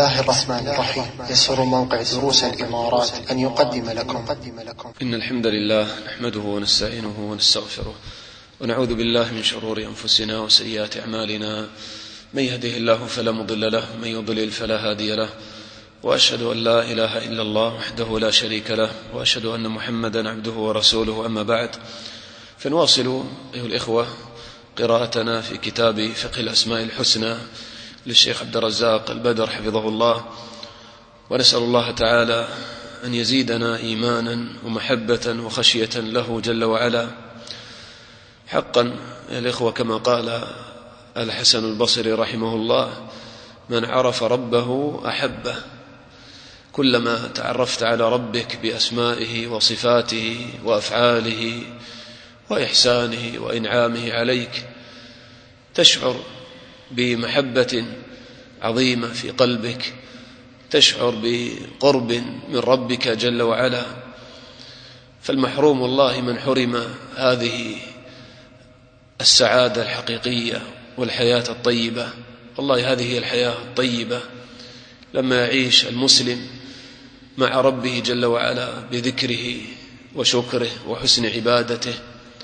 الله الرحمن الرحيم. يسر موقع دروس الإمارات أن يقدم لكم إن الحمد لله نحمده ونستعينه ونستغفره ونعوذ بالله من شرور أنفسنا وسيئات أعمالنا. من يهده الله فلا مضل له ومن يضلل فلا هادي له، وأشهد أن لا إله إلا الله وحده لا شريك له، وأشهد أن محمدا عبده ورسوله. أما بعد، فنواصل أيها الإخوة قراءتنا في كتاب فقه الأسماء الحسنى للشيخ عبد الرزاق البدر حفظه الله، ونسأل الله تعالى أن يزيدنا إيمانا ومحبة وخشية له جل وعلا. حقا يا الإخوة كما قال الحسن البصري رحمه الله: من عرف ربه أحبه. كلما تعرفت على ربك بأسمائه وصفاته وأفعاله وإحسانه وإنعامه عليك تشعر بمحبة عظيمة في قلبك، تشعر بقرب من ربك جل وعلا. فالمحروم والله من حرم هذه السعادة الحقيقية والحياة الطيبة. والله هذه هي الحياة الطيبة لما يعيش المسلم مع ربه جل وعلا بذكره وشكره وحسن عبادته.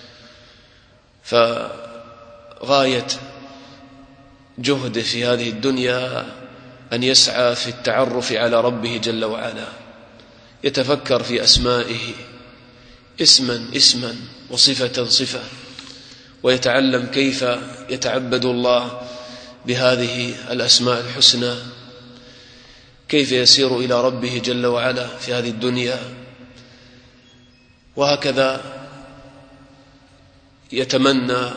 فغاية جهده في هذه الدنيا أن يسعى في التعرف على ربه جل وعلا، يتفكر في أسمائه اسما اسما وصفة صفة، ويتعلم كيف يتعبد الله بهذه الأسماء الحسنى، كيف يسير إلى ربه جل وعلا في هذه الدنيا. وهكذا يتمنى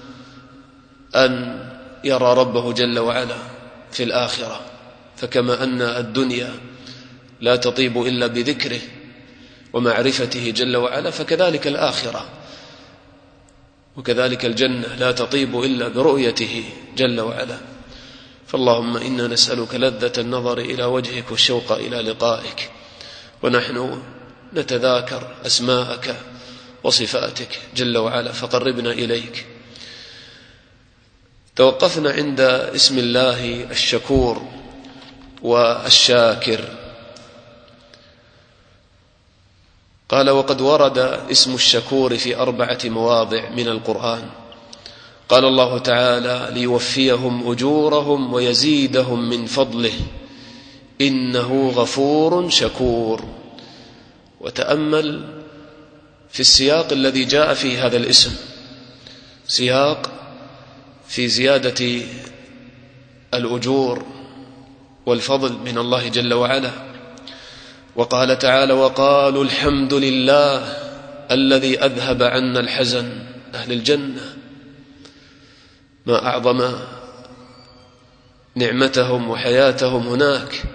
أن يرى ربه جل وعلا في الآخرة. فكما أن الدنيا لا تطيب إلا بذكره ومعرفته جل وعلا، فكذلك الآخرة وكذلك الجنة لا تطيب إلا برؤيته جل وعلا. فاللهم إنا نسألك لذة النظر إلى وجهك والشوق إلى لقائك، ونحن نتذاكر أسماءك وصفاتك جل وعلا، فقربنا إليك. توقفنا عند اسم الله الشكور والشاكر. قال: وقد ورد اسم الشكور في 4 مواضع من القرآن. قال الله تعالى: ليوفيهم أجورهم ويزيدهم من فضله إنه غفور شكور. وتأمل في السياق الذي جاء فيه هذا الاسم، سياق في زيادة الأجور والفضل من الله جل وعلا. وقال تعالى: وقالوا الحمد لله الذي أذهب عنا الحزن. أهل الجنة ما أعظم نعمتهم وحياتهم هناك،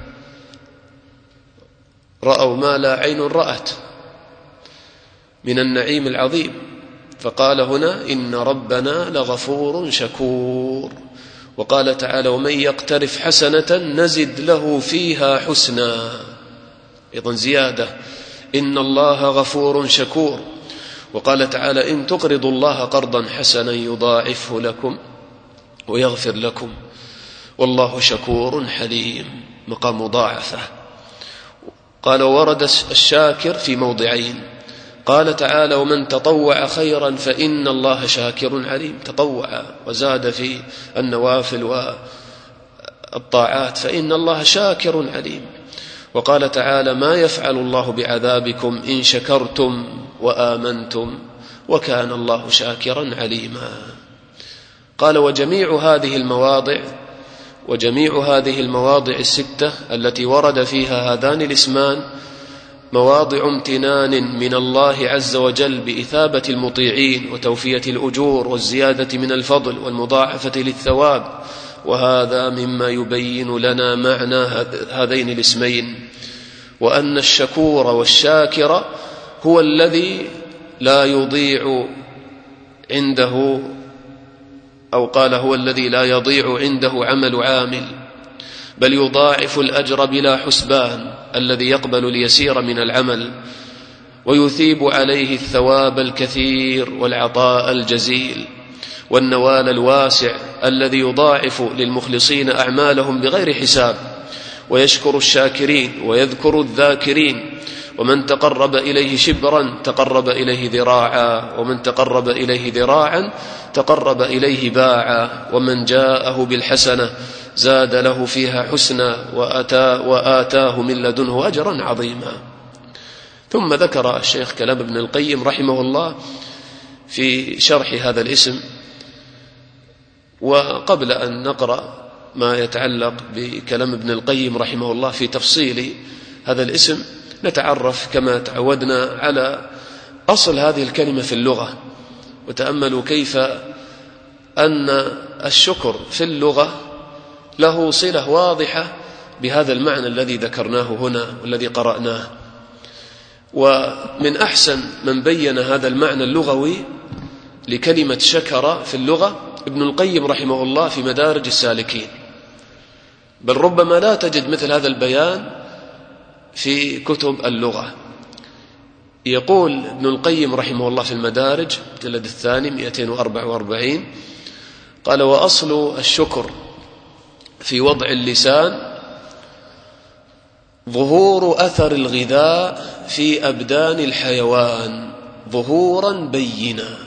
رأوا ما لا عين رأت من النعيم العظيم. فقال هنا: إن ربنا لغفور شكور. وقال تعالى: ومن يقترف حسنة نزد له فيها حسنا. أيضا زيادة: إن الله غفور شكور. وقال تعالى: إن تقرضوا الله قرضا حسنا يضاعفه لكم ويغفر لكم والله شكور حليم. مقام مضاعفة. قال: ورد الشاكر في موضعين. قال تعالى: ومن تطوع خيرا فإن الله شاكر عليم. تطوع وزاد في النوافل والطاعات فإن الله شاكر عليم. وقال تعالى: ما يفعل الله بعذابكم إن شكرتم وآمنتم وكان الله شاكرا عليما. قال: وجميع هذه المواضع 6 التي ورد فيها هذان الاسمان مواضع امتنان من الله عز وجل بإثابة المطيعين وتوفية الأجور والزيادة من الفضل والمضاعفة للثواب. وهذا مما يبين لنا معنى هذين الاسمين، وأن الشكور والشاكر هو الذي لا يضيع عنده، أو قال هو الذي لا يضيع عنده عمل عامل، بل يضاعف الأجر بلا حسبان، الذي يقبل اليسير من العمل ويثيب عليه الثواب الكثير والعطاء الجزيل والنوال الواسع، الذي يضاعف للمخلصين أعمالهم بغير حساب ويشكر الشاكرين ويذكر الذاكرين. ومن تقرب إليه شبرا تقرب إليه ذراعا، ومن تقرب إليه ذراعا تقرب إليه باعا، ومن جاءه بالحسنة زاد له فيها حسنا وآتاه من لدنه أجرا عظيما. ثم ذكر الشيخ كلام ابن القيم رحمه الله في شرح هذا الاسم. وقبل أن نقرأ ما يتعلق بكلام ابن القيم رحمه الله في تفصيل هذا الاسم، نتعرف كما تعودنا على أصل هذه الكلمة في اللغة. وتأملوا كيف أن الشكر في اللغة له صلة واضحة بهذا المعنى الذي ذكرناه هنا والذي قرأناه. ومن أحسن من بين هذا المعنى اللغوي لكلمة شكر في اللغة ابن القيم رحمه الله في مدارج السالكين، بل ربما لا تجد مثل هذا البيان في كتب اللغة. يقول ابن القيم رحمه الله في المدارج المجلد الثاني 244 قال: وأصل الشكر في وضع اللسان ظهور أثر الغذاء في أبدان الحيوان ظهورا بينا.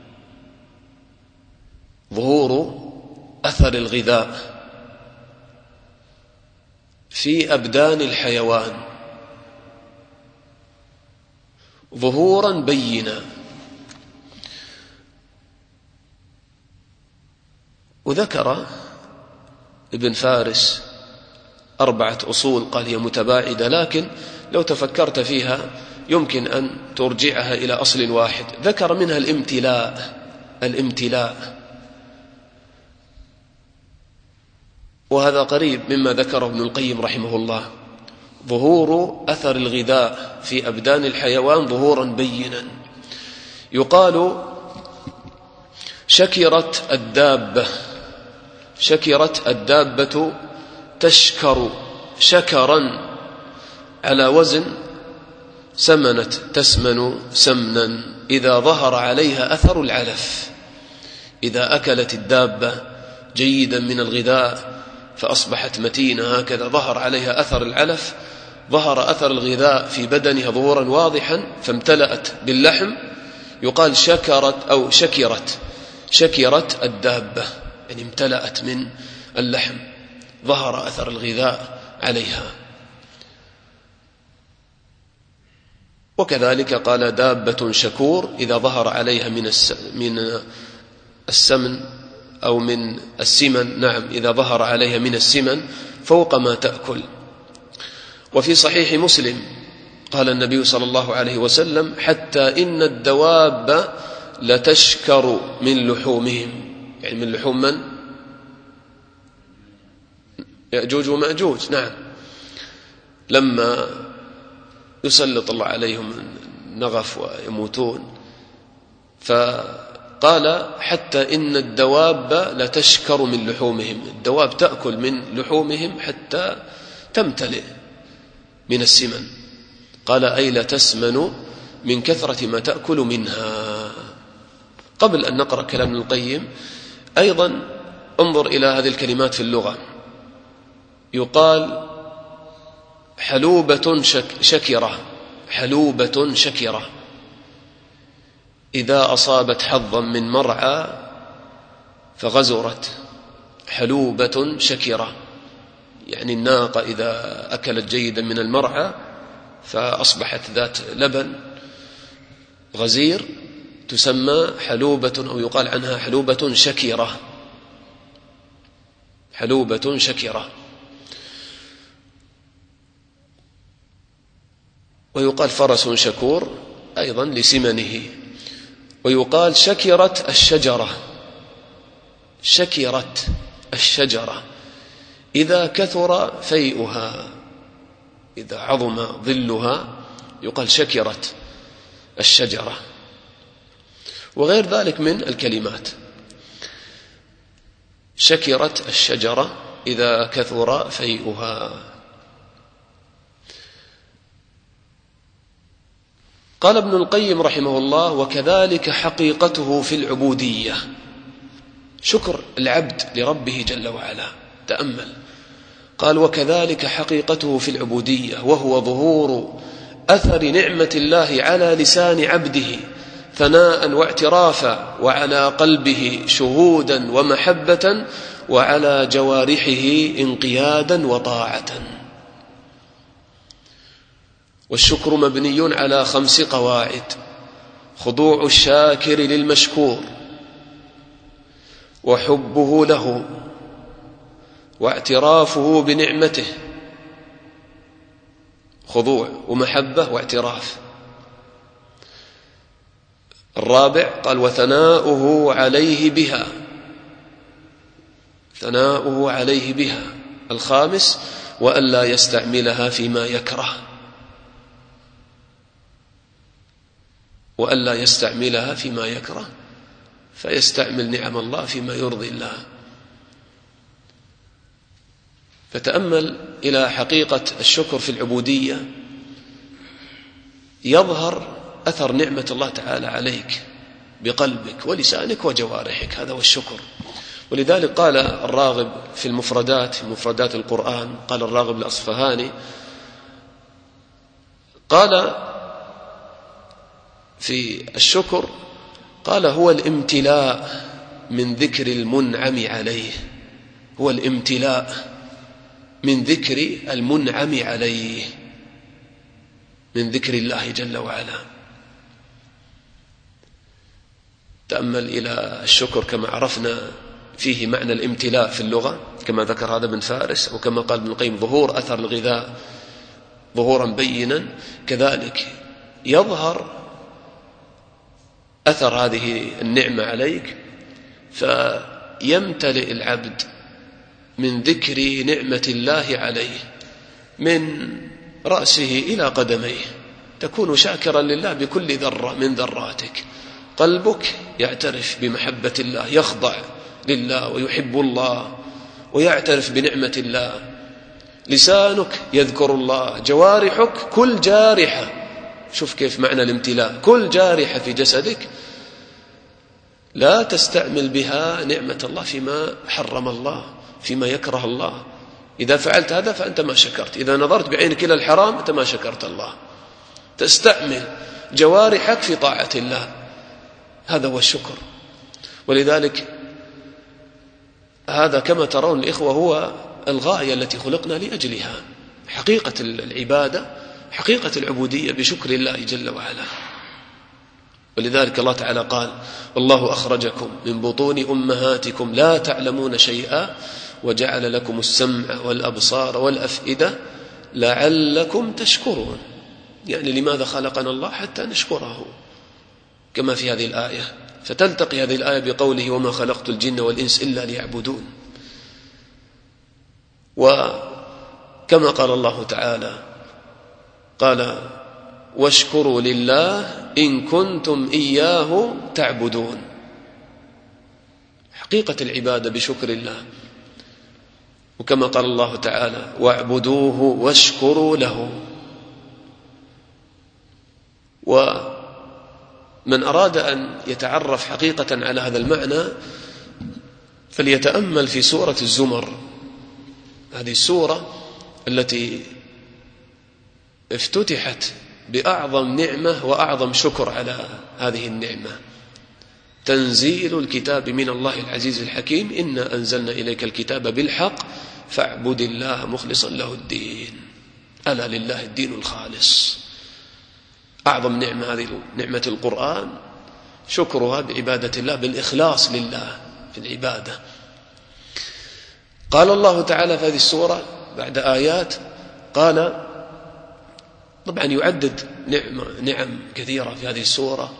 ظهور أثر الغذاء في أبدان الحيوان ظهورا بينا. وذكر ابن فارس 4 أصول قال هي متباعدة، لكن لو تفكرت فيها يمكن أن ترجعها إلى أصل واحد. ذكر منها الامتلاء، وهذا قريب مما ذكره ابن القيم رحمه الله. ظهور أثر الغذاء في أبدان الحيوان ظهورا بينا. يقال شكرت الدابة تشكر شكرا على وزن سمنت تسمن سمنا إذا ظهر عليها أثر العلف. إذا أكلت الدابة جيدا من الغذاء فأصبحت متينة هكذا ظهر عليها أثر العلف، ظهر أثر الغذاء في بدنها ظهورا واضحا فامتلأت باللحم، يقال شكرت الدابة، يعني امتلأت من اللحم، ظهر أثر الغذاء عليها. وكذلك قال دابة شكور إذا ظهر عليها من السمن أو من السمن، نعم، إذا ظهر عليها من السمن فوق ما تأكل. وفي صحيح مسلم قال النبي صلى الله عليه وسلم: حتى إن الدواب لتشكر من لحومهم، يعني من لحوم من؟ يأجوج ومأجوج، نعم، لما يسلط الله عليهم النغف ويموتون، فقال: حتى إن الدواب لتشكر من لحومهم، الدواب تأكل من لحومهم حتى تمتلئ من السمن. قال: أي لتسمن من كثرة ما تأكل منها. قبل أن نقرأ كلام ابن القيم أيضا انظر إلى هذه الكلمات في اللغة. يقال حلوبة شكرة إذا أصابت حظا من مرعى فغزرت. حلوبة شكرة يعني الناقة إذا أكلت جيدا من المرعى فأصبحت ذات لبن غزير تسمى حلوبة، أو يقال عنها حلوبة شكرة. ويقال فرس شكور أيضا لسمنه. ويقال شكرت الشجرة إذا كثر فيئها، إذا عظم ظلها يقال شكرت الشجرة، وغير ذلك من الكلمات. شكرت الشجرة إذا كثر فيئها. قال ابن القيم رحمه الله: وكذلك حقيقته في العبودية، شكر العبد لربه جل وعلا. تأمل قال: وكذلك حقيقته في العبودية، وهو ظهور أثر نعمة الله على لسان عبده ثناء واعترافا، وعلى قلبه شهودا ومحبة، وعلى جوارحه انقيادا وطاعة. والشكر مبني على 5 قواعد: خضوع الشاكر للمشكور، وحبه له، واعترافه بنعمته. خضوع ومحبة واعتراف. الرابع قال: وثناؤه عليه بها، ثناؤه عليه بها. الخامس: وألا يستعملها فيما يكره، وألا يستعملها فيما يكره، فيستعمل نعم الله فيما يرضي الله. فتأمل إلى حقيقة الشكر في العبودية، يظهر أثر نعمة الله تعالى عليك بقلبك ولسانك وجوارحك، هذا هو الشكر. ولذلك قال الراغب في المفردات، في مفردات القرآن، قال الراغب الأصفهاني، قال في الشكر، قال: هو الامتلاء من ذكر المنعم عليه، هو الامتلاء من ذكر المنعم عليه، من ذكر الله جل وعلا. تأمل إلى الشكر كما عرفنا فيه معنى الامتلاء في اللغة، كما ذكر هذا ابن فارس، وكما قال ابن القيم: ظهور أثر الغذاء ظهورا بينا. كذلك يظهر أثر هذه النعمة عليك، فيمتلئ العبد من ذكر نعمة الله عليه من رأسه إلى قدميه، تكون شاكرا لله بكل ذرة من ذراتك. قلبك يعترف بمحبة الله، يخضع لله ويحب الله ويعترف بنعمة الله. لسانك يذكر الله، جوارحك كل جارحة، شوف كيف معنى الامتلاء، كل جارحة في جسدك لا تستعمل بها نعمة الله فيما حرم الله، فيما يكره الله. إذا فعلت هذا فأنت ما شكرت، إذا نظرت بعينك إلى الحرام أنت ما شكرت الله. تستعمل جوارحك في طاعة الله، هذا هو الشكر. ولذلك هذا كما ترون الإخوة هو الغاية التي خلقنا لأجلها، حقيقة العبادة، حقيقة العبودية بشكر الله جل وعلا. ولذلك الله تعالى قال: والله أخرجكم من بطون أمهاتكم لا تعلمون شيئا وجعل لكم السمع والأبصار والأفئدة لعلكم تشكرون. يعني لماذا خلقنا الله؟ حتى نشكره، كما في هذه الآية. فتلتقي هذه الآية بقوله: وما خلقت الجن والإنس إلا ليعبدون. وكما قال الله تعالى، قال: واشكروا لله إن كنتم إياه تعبدون. حقيقة العبادة بشكر الله. وكما قال الله تعالى: واعبدوه واشكروا له. ومن أراد أن يتعرف حقيقة على هذا المعنى فليتأمل في سورة الزمر، هذه السورة التي افتتحت بأعظم نعمة وأعظم شكر على هذه النعمة: تنزيل الكتاب من الله العزيز الحكيم، إنا أنزلنا إليك الكتاب بالحق فاعبد الله مخلصا له الدين، ألا لله الدين الخالص. أعظم نعمة هذه نعمة القرآن، شكرها بعبادة الله، بالإخلاص لله في العبادة. قال الله تعالى في هذه السورة بعد آيات، قال، طبعا يعدد نعم كثيرة في هذه السورة،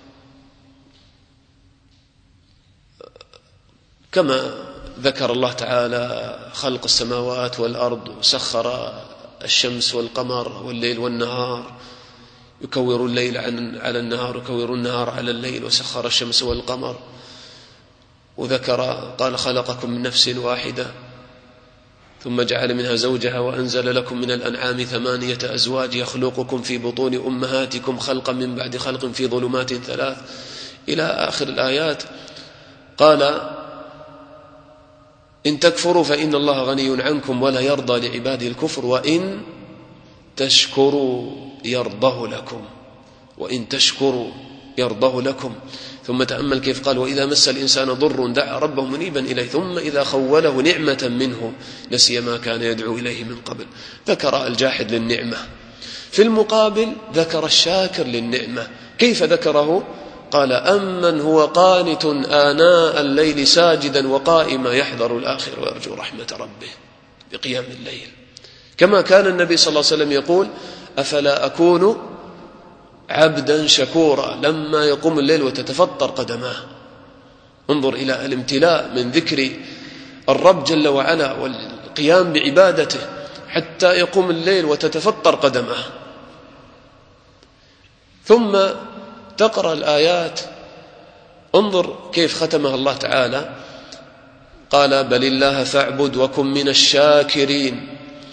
كما ذكر الله تعالى خلق السماوات والأرض، وسخر الشمس والقمر والليل والنهار، يكور الليل على النهار ويكور النهار على الليل، وسخر الشمس والقمر. وذكر قال: خلقكم من نفس واحدة ثم جعل منها زوجها وأنزل لكم من الأنعام 8 أزواج يخلقكم في بطون أمهاتكم خلقا من بعد خلق في ظلمات 3 إلى آخر الآيات. قال: إن تكفروا فإن الله غني عنكم ولا يرضى لعباده الكفر وإن تشكروا يرضه لكم، وإن تشكروا يرضه لكم. ثم تأمل كيف قال: وإذا مس الإنسان ضر دعا ربه منيبا إليه ثم إذا خوله نعمة منه نسي ما كان يدعو إليه من قبل. ذكر الجاحد للنعمة، في المقابل ذكر الشاكر للنعمة. كيف ذكره؟ قال: أمن هو قانت آناء الليل ساجدا وقائما يحذر الآخر ويرجو رحمة ربه بقيام الليل. كما كان النبي صلى الله عليه وسلم يقول: أفلا أكون عبدا شكورا، لما يقوم الليل وتتفطر قدماه. انظر إلى الامتلاء من ذكر الرب جل وعلا والقيام بعبادته حتى يقوم الليل وتتفطر قدماه. ثم تقرأ الآيات، انظر كيف ختمها الله تعالى، قال: بل الله فاعبد وكن من الشاكرين.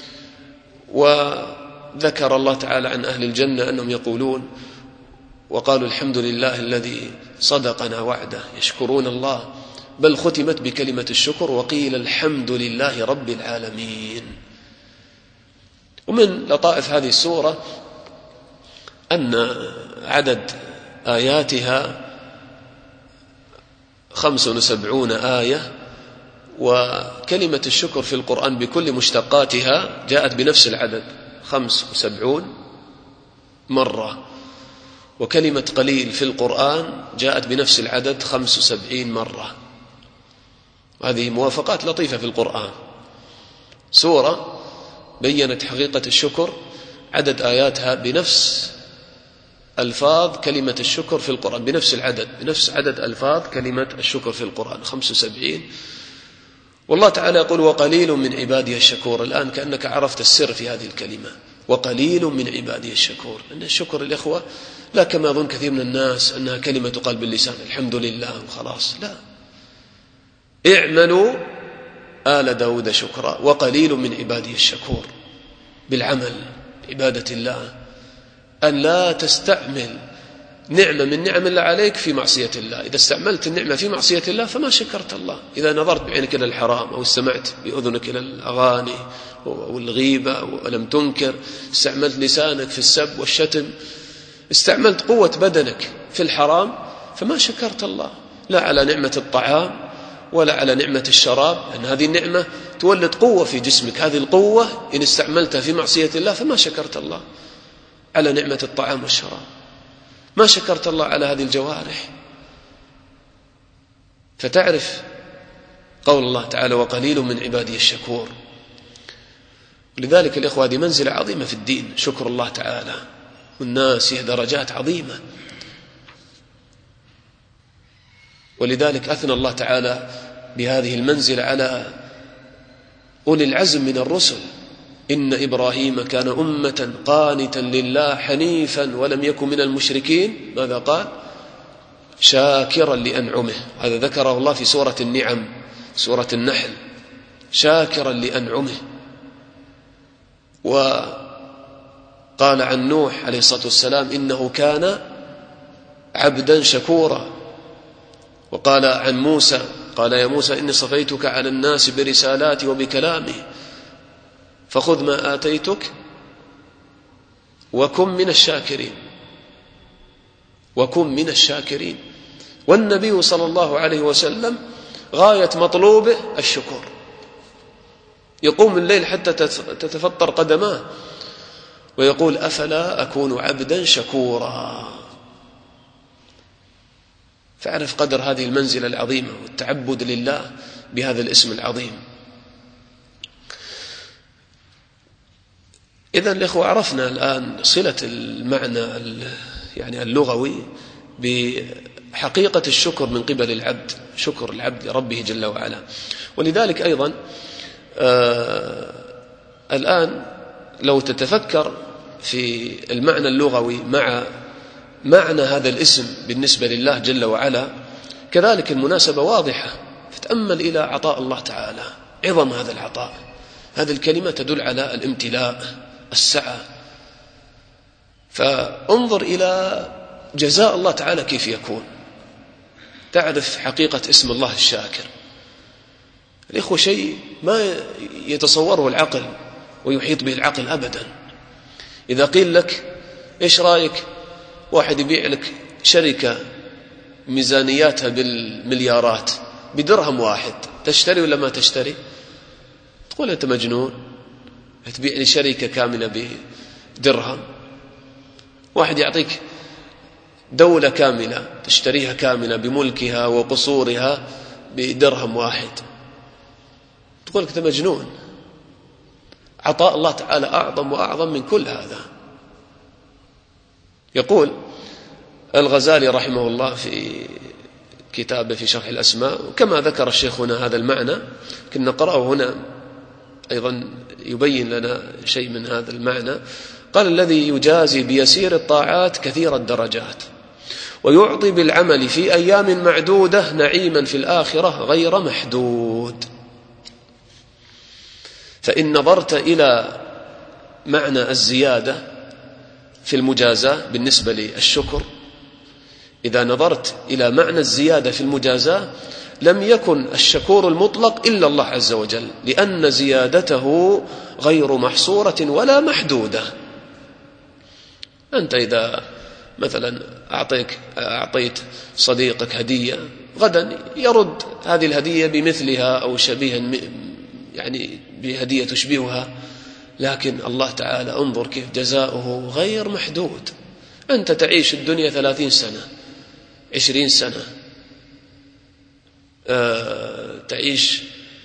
وذكر الله تعالى عن أهل الجنة أنهم يقولون وقالوا: الحمد لله الذي صدقنا وعده، يشكرون الله. بل ختمت بكلمة الشكر: وقيل الحمد لله رب العالمين. ومن لطائف هذه السورة أن عدد آياتها 75 آية، وكلمة الشكر في القرآن بكل مشتقاتها جاءت بنفس العدد 75 مرة، وكلمة قليل في القرآن جاءت بنفس العدد 75 مرة. وهذه موافقات لطيفة في القرآن. سورة بيّنت حقيقة الشكر، عدد آياتها بنفس ألفاظ كلمة الشكر في القرآن، بنفس العدد، بنفس عدد ألفاظ كلمة الشكر في القرآن 75. والله تعالى يقول: وقليل من عبادي الشكور. الآن كأنك عرفت السر في هذه الكلمة، وقليل من عبادي الشكور. أن الشكر الإخوة لا كما يظن كثير من الناس أنها كلمة تقال باللسان الحمد لله وخلاص، لا. اعملوا آل داود شكرا وقليل من عبادي الشكور، بالعمل، عبادة الله، أن لا تستعمل نعمة من نعم الله عليك في معصية الله. إذا استعملت النعمة في معصية الله فما شكرت الله. إذا نظرت بعينك إلى الحرام، أو استمعت بأذنك إلى الأغاني والغيبة ولم تنكر، استعملت لسانك في السب والشتم، استعملت قوة بدنك في الحرام، فما شكرت الله، لا على نعمة الطعام ولا على نعمة الشراب، لأن هذه النعمة تولد قوة في جسمك. هذه القوة إن استعملتها في معصية الله فما شكرت الله على نعمة الطعام والشراب، ما شكرت الله على هذه الجوارح. فتعرف قول الله تعالى: وقليل من عبادي الشكور. لذلك الإخوة هذه منزلة عظيمة في الدين، شكر الله تعالى، والناس هي درجات عظيمة. ولذلك أثنى الله تعالى بهذه المنزلة على أولي العزم من الرسل: إن إبراهيم كان أمة قانتا لله حنيفا ولم يكن من المشركين. ماذا قال؟ شاكرا لأنعمه. هذا ذكره الله في سورة النعم، سورة النحل، شاكرا لأنعمه. وقال عن نوح عليه الصلاة والسلام: إنه كان عبدا شكورا. وقال عن موسى: قال: يا موسى إني صفيتك على الناس برسالاتي وبكلامي فخذ ما آتيتك وكن من الشاكرين، وكن من الشاكرين. والنبي صلى الله عليه وسلم غاية مطلوبه الشكر، يقوم الليل حتى تتفطر قدماه ويقول: أفلا أكون عبدا شكورا. فاعرف قدر هذه المنزلة العظيمة والتعبد لله بهذا الاسم العظيم. إذن الإخوة عرفنا الآن صلة المعنى يعني اللغوي بحقيقة الشكر من قبل العبد، شكر العبد لربه جل وعلا. ولذلك أيضا الآن لو تتفكر في المعنى اللغوي مع معنى هذا الاسم بالنسبة لله جل وعلا، كذلك المناسبة واضحة. فتأمل إلى عطاء الله تعالى، عظم هذا العطاء. هذه الكلمة تدل على الامتلاء، السعة. فانظر إلى جزاء الله تعالى كيف يكون، تعرف حقيقة اسم الله الشاكر. الإخوة شيء ما يتصوره العقل ويحيط به العقل أبدا. إذا قيل لك إيش رأيك واحد يبيع لك شركة ميزانياتها بالمليارات بدرهم واحد، تشتري ولا ما تشتري؟ تقول أنت مجنون، تبيع لي شركة كاملة بدرهم. واحد يعطيك دولة كاملة تشتريها كاملة بملكها وقصورها بدرهم واحد، تقول لك أنت مجنون. عطاء الله تعالى أعظم وأعظم من كل هذا. يقول الغزالي رحمه الله في كتابه في شرح الأسماء، وكما ذكر الشيخ هنا هذا المعنى، كنا نقرأه هنا أيضا يبين لنا شيء من هذا المعنى. قال: الذي يجازي بيسير الطاعات كثير الدرجات، ويعطي بالعمل في أيام معدودة نعيما في الآخرة غير محدود. فإن نظرت إلى معنى الزيادة في المجازاة بالنسبة للشكر، إذا نظرت إلى معنى الزيادة في المجازاة لم يكن الشكور المطلق إلا الله عز وجل، لأن زيادته غير محصورة ولا محدودة. أنت إذا مثلا أعطيت صديقك هدية، غدا يرد هذه الهدية بمثلها أو شبيها، يعني بهدية تشبهها، لكن الله تعالى انظر كيف جزاؤه غير محدود. أنت تعيش الدنيا 30 سنة 20 سنة، تعيش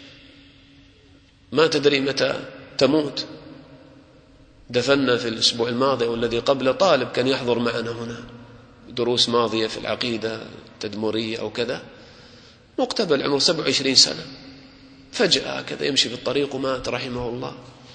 ما تدري متى تموت. دفنا في الأسبوع الماضي والذي قبله طالب كان يحضر معنا هنا دروس ماضية في العقيدة التدمرية أو كذا، مقتبل عمره 27 سنة، فجأة كذا يمشي في الطريق ومات رحمه الله.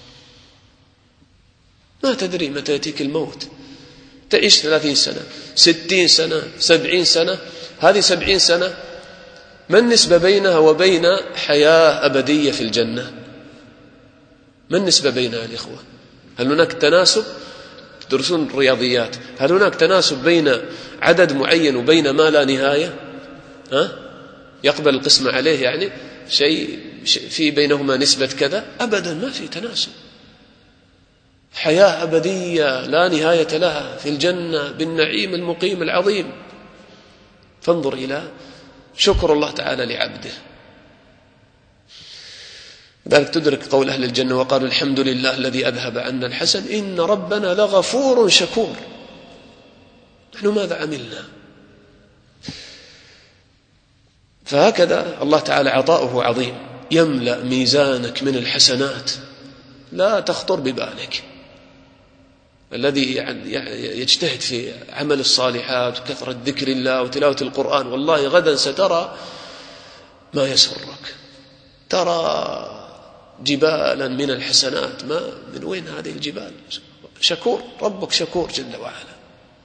ما تدري متى يأتيك الموت. تعيش 30 سنة 60 سنة 70 سنة، هذه 70 سنة ما النسبة بينها وبين حياة أبدية في الجنة؟ ما النسبة بينها يا الإخوة؟ هل هناك تناسب؟ تدرسون الرياضيات، هل هناك تناسب بين عدد معين وبين ما لا نهاية؟ يقبل القسمة عليه، يعني شيء في بينهما نسبة كذا؟ أبدا ما في تناسب. حياة أبدية لا نهاية لها في الجنة بالنعيم المقيم العظيم. فانظر إلى شكر الله تعالى لعبده. ذلك تدرك قول أهل الجنة: وقالوا الحمد لله الذي أذهب عنا الحزن إن ربنا لغفور شكور. نحن ماذا عملنا؟ فهكذا الله تعالى عطاؤه عظيم، يملأ ميزانك من الحسنات لا تخطر ببالك. الذي يجتهد في عمل الصالحات وكثرة ذكر الله وتلاوة القرآن، والله غدا سترى ما يسرك. ترى جبالا من الحسنات، ما من وين هذه الجبال؟ شكور، ربك شكور جل وعلا،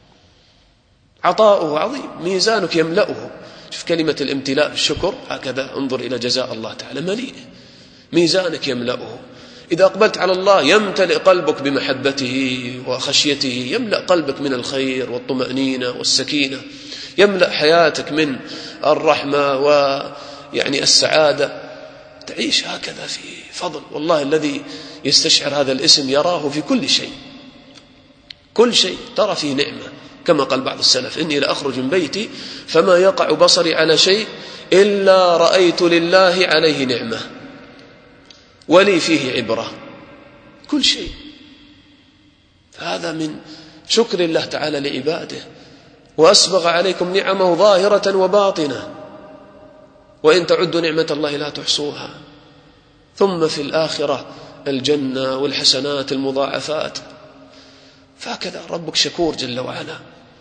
عطاؤه عظيم، ميزانك يملأه. شوف كلمة الامتلاء الشكر هكذا، انظر إلى جزاء الله تعالى مليء، ميزانك يملأه. إذا أقبلت على الله يمتلئ قلبك بمحبته وخشيته، يملأ قلبك من الخير والطمأنينة والسكينة، يملأ حياتك من الرحمة ويعني السعادة. تعيش هكذا في فضل. والله الذي يستشعر هذا الاسم يراه في كل شيء، كل شيء ترى فيه نعمة. كما قال بعض السلف: إني لأخرج من بيتي فما يقع بصري على شيء إلا رأيت لله عليه نعمة ولي فيه عبرة. كل شيء. فهذا من شكر الله تعالى لعباده. وأسبغ عليكم نعمه ظاهرة وباطنة وإن تعدوا نعمة الله لا تحصوها. ثم في الآخرة الجنة والحسنات المضاعفات. فهكذا ربك شكور جل وعلا.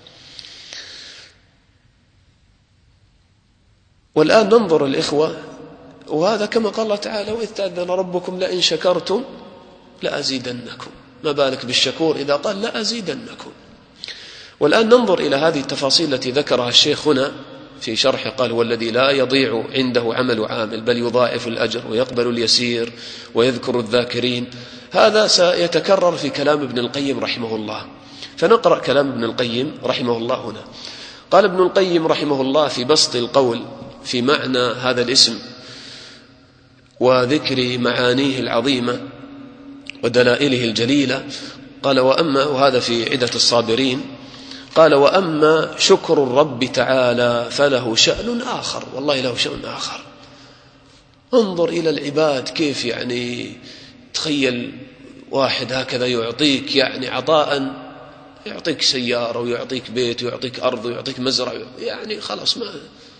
والآن ننظر الإخوة، وهذا كما قال الله تعالى: وإذ تأذن ربكم لئن شكرتم لأزيدنكم. ما بالك بالشكور إذا قال لأزيدنكم. والآن ننظر إلى هذه التفاصيل التي ذكرها الشيخ هنا في شرحه. قال: والذي لا يضيع عنده عمل عامل بل يضاعف الأجر ويقبل اليسير ويذكر الذاكرين. هذا سيتكرر في كلام ابن القيم رحمه الله. فنقرأ كلام ابن القيم رحمه الله هنا. قال ابن القيم رحمه الله في بسط القول في معنى هذا الاسم: وذكر معانيه العظيمة ودلائله الجليلة. قال وأما، وهذا في عدة الصابرين، قال وأما شكر الرب تعالى فله شأن آخر. والله له شأن آخر. انظر إلى العباد كيف يعني، تخيل واحد هكذا يعطيك يعني عطاء، يعطيك سيارة ويعطيك بيت ويعطيك أرض ويعطيك مزرعة، يعني خلاص ما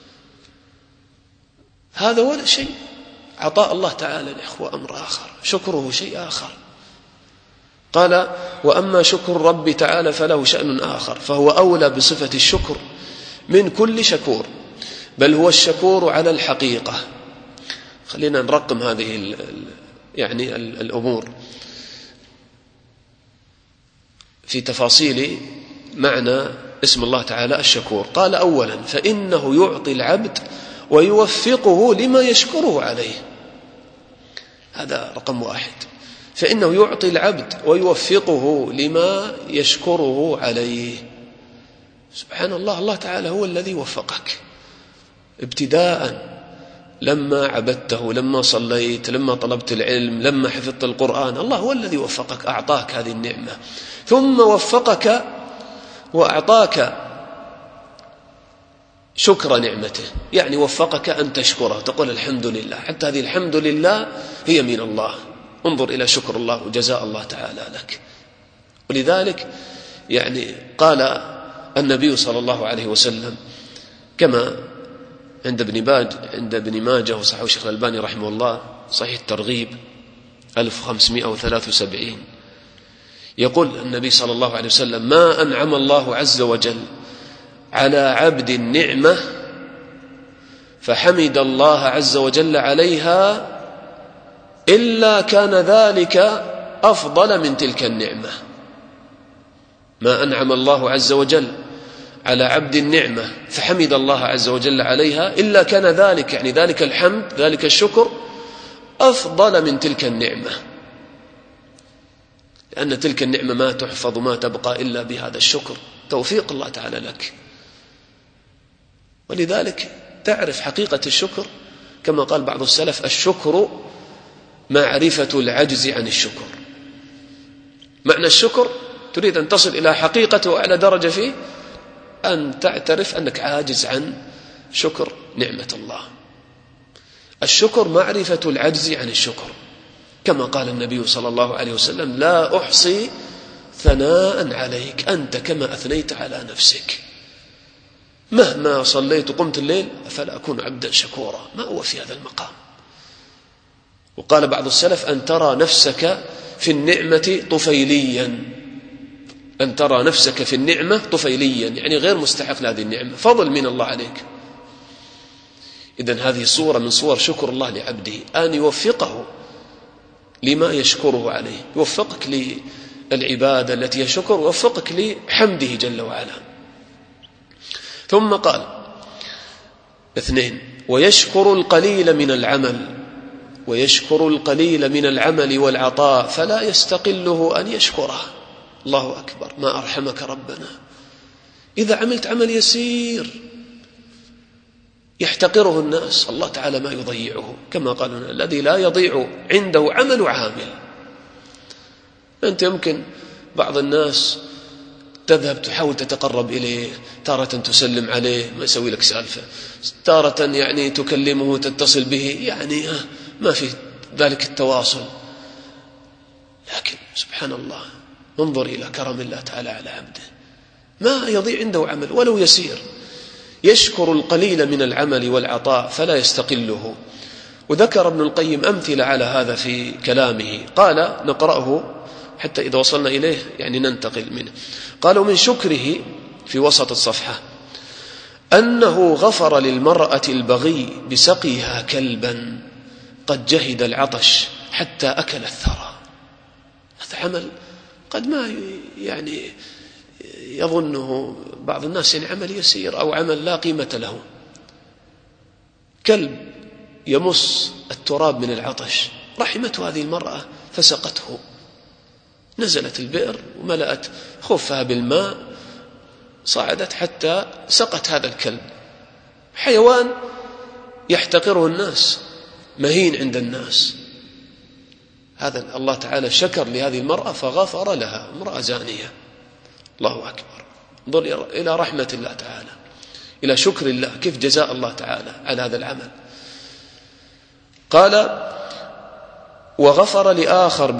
هذا ولا شيء. عطاء الله تعالى الإخوة أمر آخر، شكره شيء آخر. قال وأما شكر الرب تعالى فله شأن آخر، فهو أولى بصفة الشكر من كل شكور، بل هو الشكور على الحقيقة. خلينا نرقم هذه يعني الأمور في تفاصيل معنى اسم الله تعالى الشكور. قال أولا فإنه يعطي العبد ويوفقه لما يشكره عليه. هذا رقم واحد. فإنه يعطي العبد ويوفقه لما يشكره عليه. سبحان الله، الله تعالى هو الذي وفقك ابتداء، لما عبدته، لما صليت، لما طلبت العلم، لما حفظت القرآن، الله هو الذي وفقك، أعطاك هذه النعمة، ثم وفقك وأعطاك شكر نعمته، يعني وفقك أن تشكره، تقول الحمد لله. حتى هذه الحمد لله هي من الله. انظر إلى شكر الله وجزاء الله تعالى لك. ولذلك يعني قال النبي صلى الله عليه وسلم كما عند ابن ماجه وصححه الشيخ الألباني رحمه الله صحيح الترغيب 1573، يقول النبي صلى الله عليه وسلم ما أنعم الله عز وجل على عبد النعمة فحمد الله عز وجل عليها إلا كان ذلك أفضل من تلك النعمة. ما أنعم الله عز وجل على عبد النعمة فحمد الله عز وجل عليها إلا كان ذلك، يعني ذلك الحمد، ذلك الشكر أفضل من تلك النعمة، لأن تلك النعمة ما تحفظ ما تبقى إلا بهذا الشكر، توفيق الله تعالى لك. ولذلك تعرف حقيقة الشكر كما قال بعض السلف الشكر معرفة العجز عن الشكر. معنى الشكر تريد أن تصل إلى حقيقته وأعلى درجة فيه، أن تعترف أنك عاجز عن شكر نعمة الله. الشكر معرفة العجز عن الشكر، كما قال النبي صلى الله عليه وسلم لا أحصي ثناء عليك أنت كما أثنيت على نفسك. مهما صليت وقمت الليل فلا أكون عبدا شكورا، ما هو في هذا المقام. وقال بعض السلف أن ترى نفسك في النعمة طفيليا، أن ترى نفسك في النعمة طفيليا، يعني غير مستحق لهذه النعمة، فضل من الله عليك. إذن هذه صورة من صور شكر الله لعبده، أن يوفقه لما يشكره عليه، يوفقك للعبادة التي يشكر، ويوفقك لحمده جل وعلا. ثم قال اثنين ويشكر القليل من العمل، ويشكر القليل من العمل والعطاء فلا يستقله أن يشكره. الله أكبر، ما أرحمك ربنا. إذا عملت عمل يسير يحتقره الناس، الله تعالى ما يضيعه، كما قال الذي لا يضيع عنده عمل عامل. أنت يمكن بعض الناس تذهب تحاول تتقرب إليه، تارة تسلم عليه ما يسوي لك سالفة، تارة يعني تكلمه تتصل به، يعني ما في ذلك التواصل. لكن سبحان الله، انظر إلى كرم الله تعالى على عبده، ما يضيع عنده عمل ولو يسير. يشكر القليل من العمل والعطاء فلا يستقله. وذكر ابن القيم أمثلة على هذا في كلامه، قال نقرأه حتى إذا وصلنا إليه يعني ننتقل منه. قالوا من شكره في وسط الصفحة أنه غفر للمرأة البغي بسقيها كلبا قد جهد العطش حتى أكل الثرى. هذا عمل قد ما يعني يظنه بعض الناس يعني عمل يسير أو عمل لا قيمة له. كلب يمص التراب من العطش، رحمته هذه المرأة فسقته، نزلت البئر وملأت خفها بالماء، صعدت حتى سقت هذا الكلب. حيوان يحتقره الناس مهين عند الناس. هذا الله تعالى شكر لهذه المرأة فغفر لها، امرأة زانية. الله أكبر. انظر إلى رحمة الله تعالى، إلى شكر الله، كيف جزاء الله تعالى على هذا العمل. قال وغفر لآخر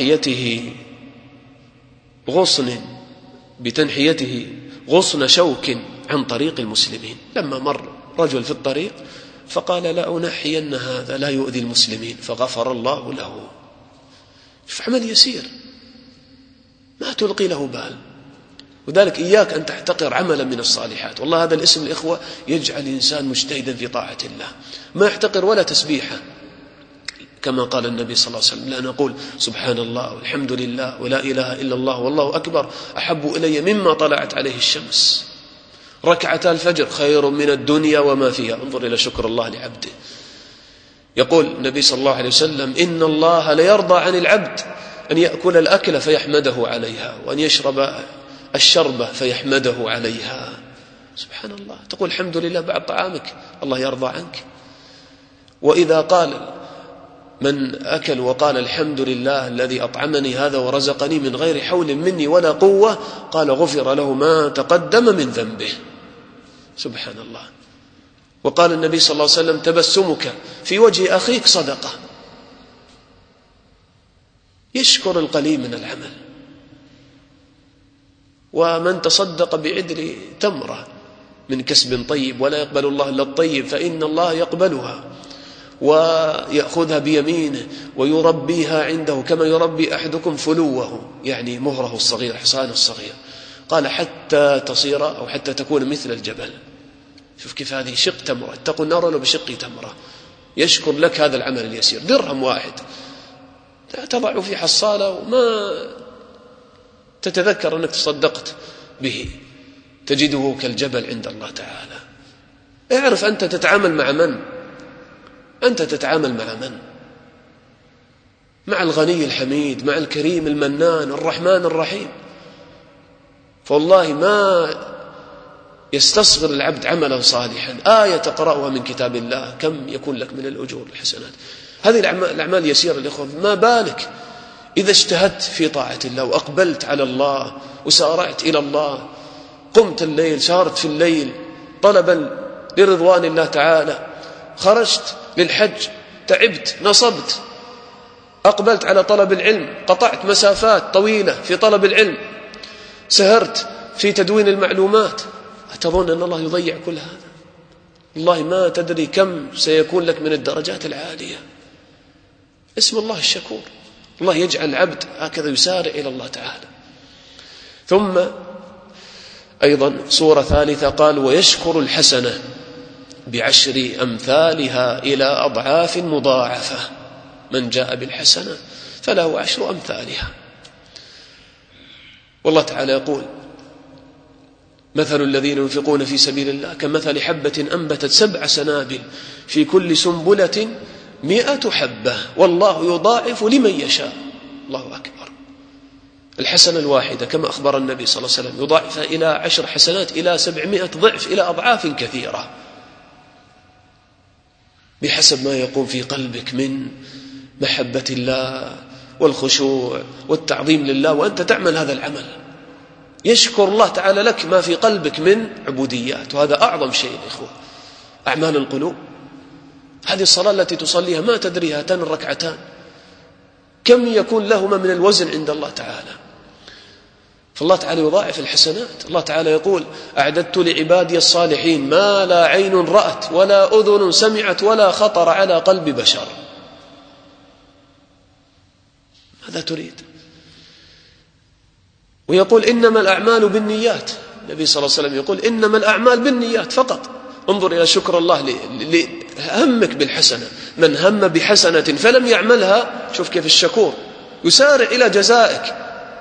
بتنحيته غصن شوك عن طريق المسلمين. لما مر رجل في الطريق فقال لا أنحين هذا لا يؤذي المسلمين، فغفر الله له. عمل يسير ما تلقي له بال. وذلك إياك أن تحتقر عملا من الصالحات. والله هذا الاسم الإخوة يجعل الإنسان مجتهدا في طاعة الله، ما يحتقر ولا تسبيحة، كما قال النبي صلى الله عليه وسلم لا نقول سبحان الله والحمد لله ولا إله إلا الله والله أكبر أحب إلي مما طلعت عليه الشمس. ركعتا الفجر خير من الدنيا وما فيها. انظر إلى شكر الله لعبده. يقول النبي صلى الله عليه وسلم إن الله ليرضى عن العبد أن يأكل الأكل فيحمده عليها، وأن يشرب الشربة فيحمده عليها. سبحان الله، تقول الحمد لله بعد طعامك، الله يرضى عنك. وإذا قال من أكل وقال الحمد لله الذي أطعمني هذا ورزقني من غير حول مني ولا قوة، قال غفر له ما تقدم من ذنبه. سبحان الله. وقال النبي صلى الله عليه وسلم تبسمك في وجه أخيك صدقة. يشكر القليل من العمل. ومن تصدق بعدل تمرة من كسب طيب ولا يقبل الله إلا الطيب فإن الله يقبلها ويأخذها بيمينه ويربيها عنده كما يربي أحدكم فلوه، يعني مهره الصغير، حصانه الصغير. قال حتى تصير أو حتى تكون مثل الجبل. شوف كيف هذه شق تمرة، اتقوا النار ولو بشق تمرة. يشكر لك هذا العمل اليسير، درهم واحد تضع في حصالة وما تتذكر أنك تصدقت به، تجده كالجبل عند الله تعالى. اعرف أنت تتعامل مع من؟ أنت تتعامل مع من؟ مع الغني الحميد، مع الكريم المنان الرحمن الرحيم. فوالله ما يستصغر العبد عملا صالحا، آية تقرأها من كتاب الله كم يكون لك من الأجور الحسنات. هذه الأعمال يسيرة الإخوة. ما بالك إذا اجتهدت في طاعة الله وأقبلت على الله وسارعت إلى الله، قمت الليل، سارت في الليل طلبا لرضوان الله تعالى، خرجت للحج، تعبت، نصبت، أقبلت على طلب العلم، قطعت مسافات طويلة في طلب العلم، سهرت في تدوين المعلومات، أتظن أن الله يضيع كل هذا؟ والله ما تدري كم سيكون لك من الدرجات العالية. اسم الله الشكور. الله يجعل العبد هكذا يسارع إلى الله تعالى. ثم أيضا صورة ثالثة قال ويشكر الحسنة بعشر أمثالها إلى أضعاف مضاعفة. من جاء بالحسنة فله 10 أمثالها. والله تعالى يقول مثل الذين ينفقون في سبيل الله كمثل حبة أنبتت 7 سنابل في كل سنبلة 100 حبة والله يضاعف لمن يشاء. الله أكبر. الحسنة الواحدة كما أخبر النبي صلى الله عليه وسلم يضاعفها إلى 10 حسنات إلى 700 ضعف إلى أضعاف كثيرة، بحسب ما يقوم في قلبك من محبة الله والخشوع والتعظيم لله وأنت تعمل هذا العمل. يشكر الله تعالى لك ما في قلبك من عبوديات، وهذا أعظم شيء يا إخوة. أعمال القلوب، هذه الصلاة التي تصليها ما تدري هاتان الركعتان كم يكون لهما من الوزن عند الله تعالى. فالله تعالى يضاعف الحسنات. الله تعالى يقول أعددت لعبادي الصالحين ما لا عين رأت ولا أذن سمعت ولا خطر على قلب بشر. ماذا تريد؟ ويقول إنما الأعمال بالنيات. النبي صلى الله عليه وسلم يقول إنما الأعمال بالنيات فقط. انظر إلى شكر الله لهمك بالحسنة. من هم بحسنة فلم يعملها، شوف كيف الشكور يسارع إلى جزائك.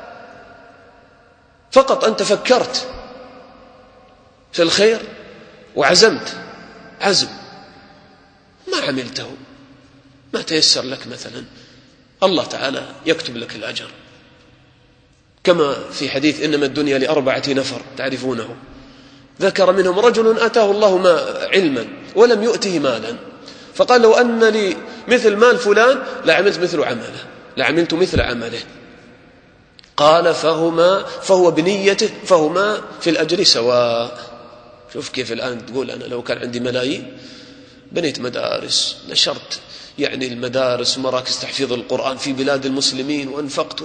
فقط أنت فكرت في الخير وعزمت عزم ما عملته، ما تيسر لك مثلا، الله تعالى يكتب لك الأجر. كما في حديث إنما الدنيا ل4 نفر تعرفونه، ذكر منهم رجل أتاه الله علما ولم يؤته مالا، فقال لو أن لي مثل مال فلان لعملت مثل عمله، لعملت مثل عمله. قال فهو بنيته فهما في الأجر سواء. شوف كيف الآن تقول أنا لو كان عندي ملايين بنيت مدارس، نشرت يعني المدارس ومراكز تحفيظ القرآن في بلاد المسلمين وأنفقت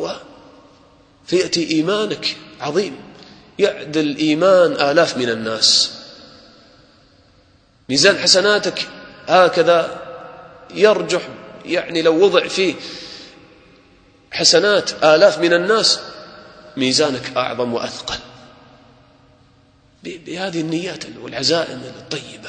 فيأتي إيمانك عظيم يعدل إيمان آلاف من الناس. ميزان حسناتك هكذا يرجح، يعني لو وضع فيه حسنات آلاف من الناس ميزانك أعظم وأثقل بهذه النيات والعزائم الطيبة.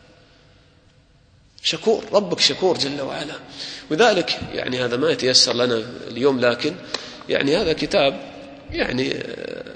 شكور، ربك شكور جل وعلا. وذلك يعني هذا ما يتيسر لنا اليوم، لكن يعني هذا كتاب يعني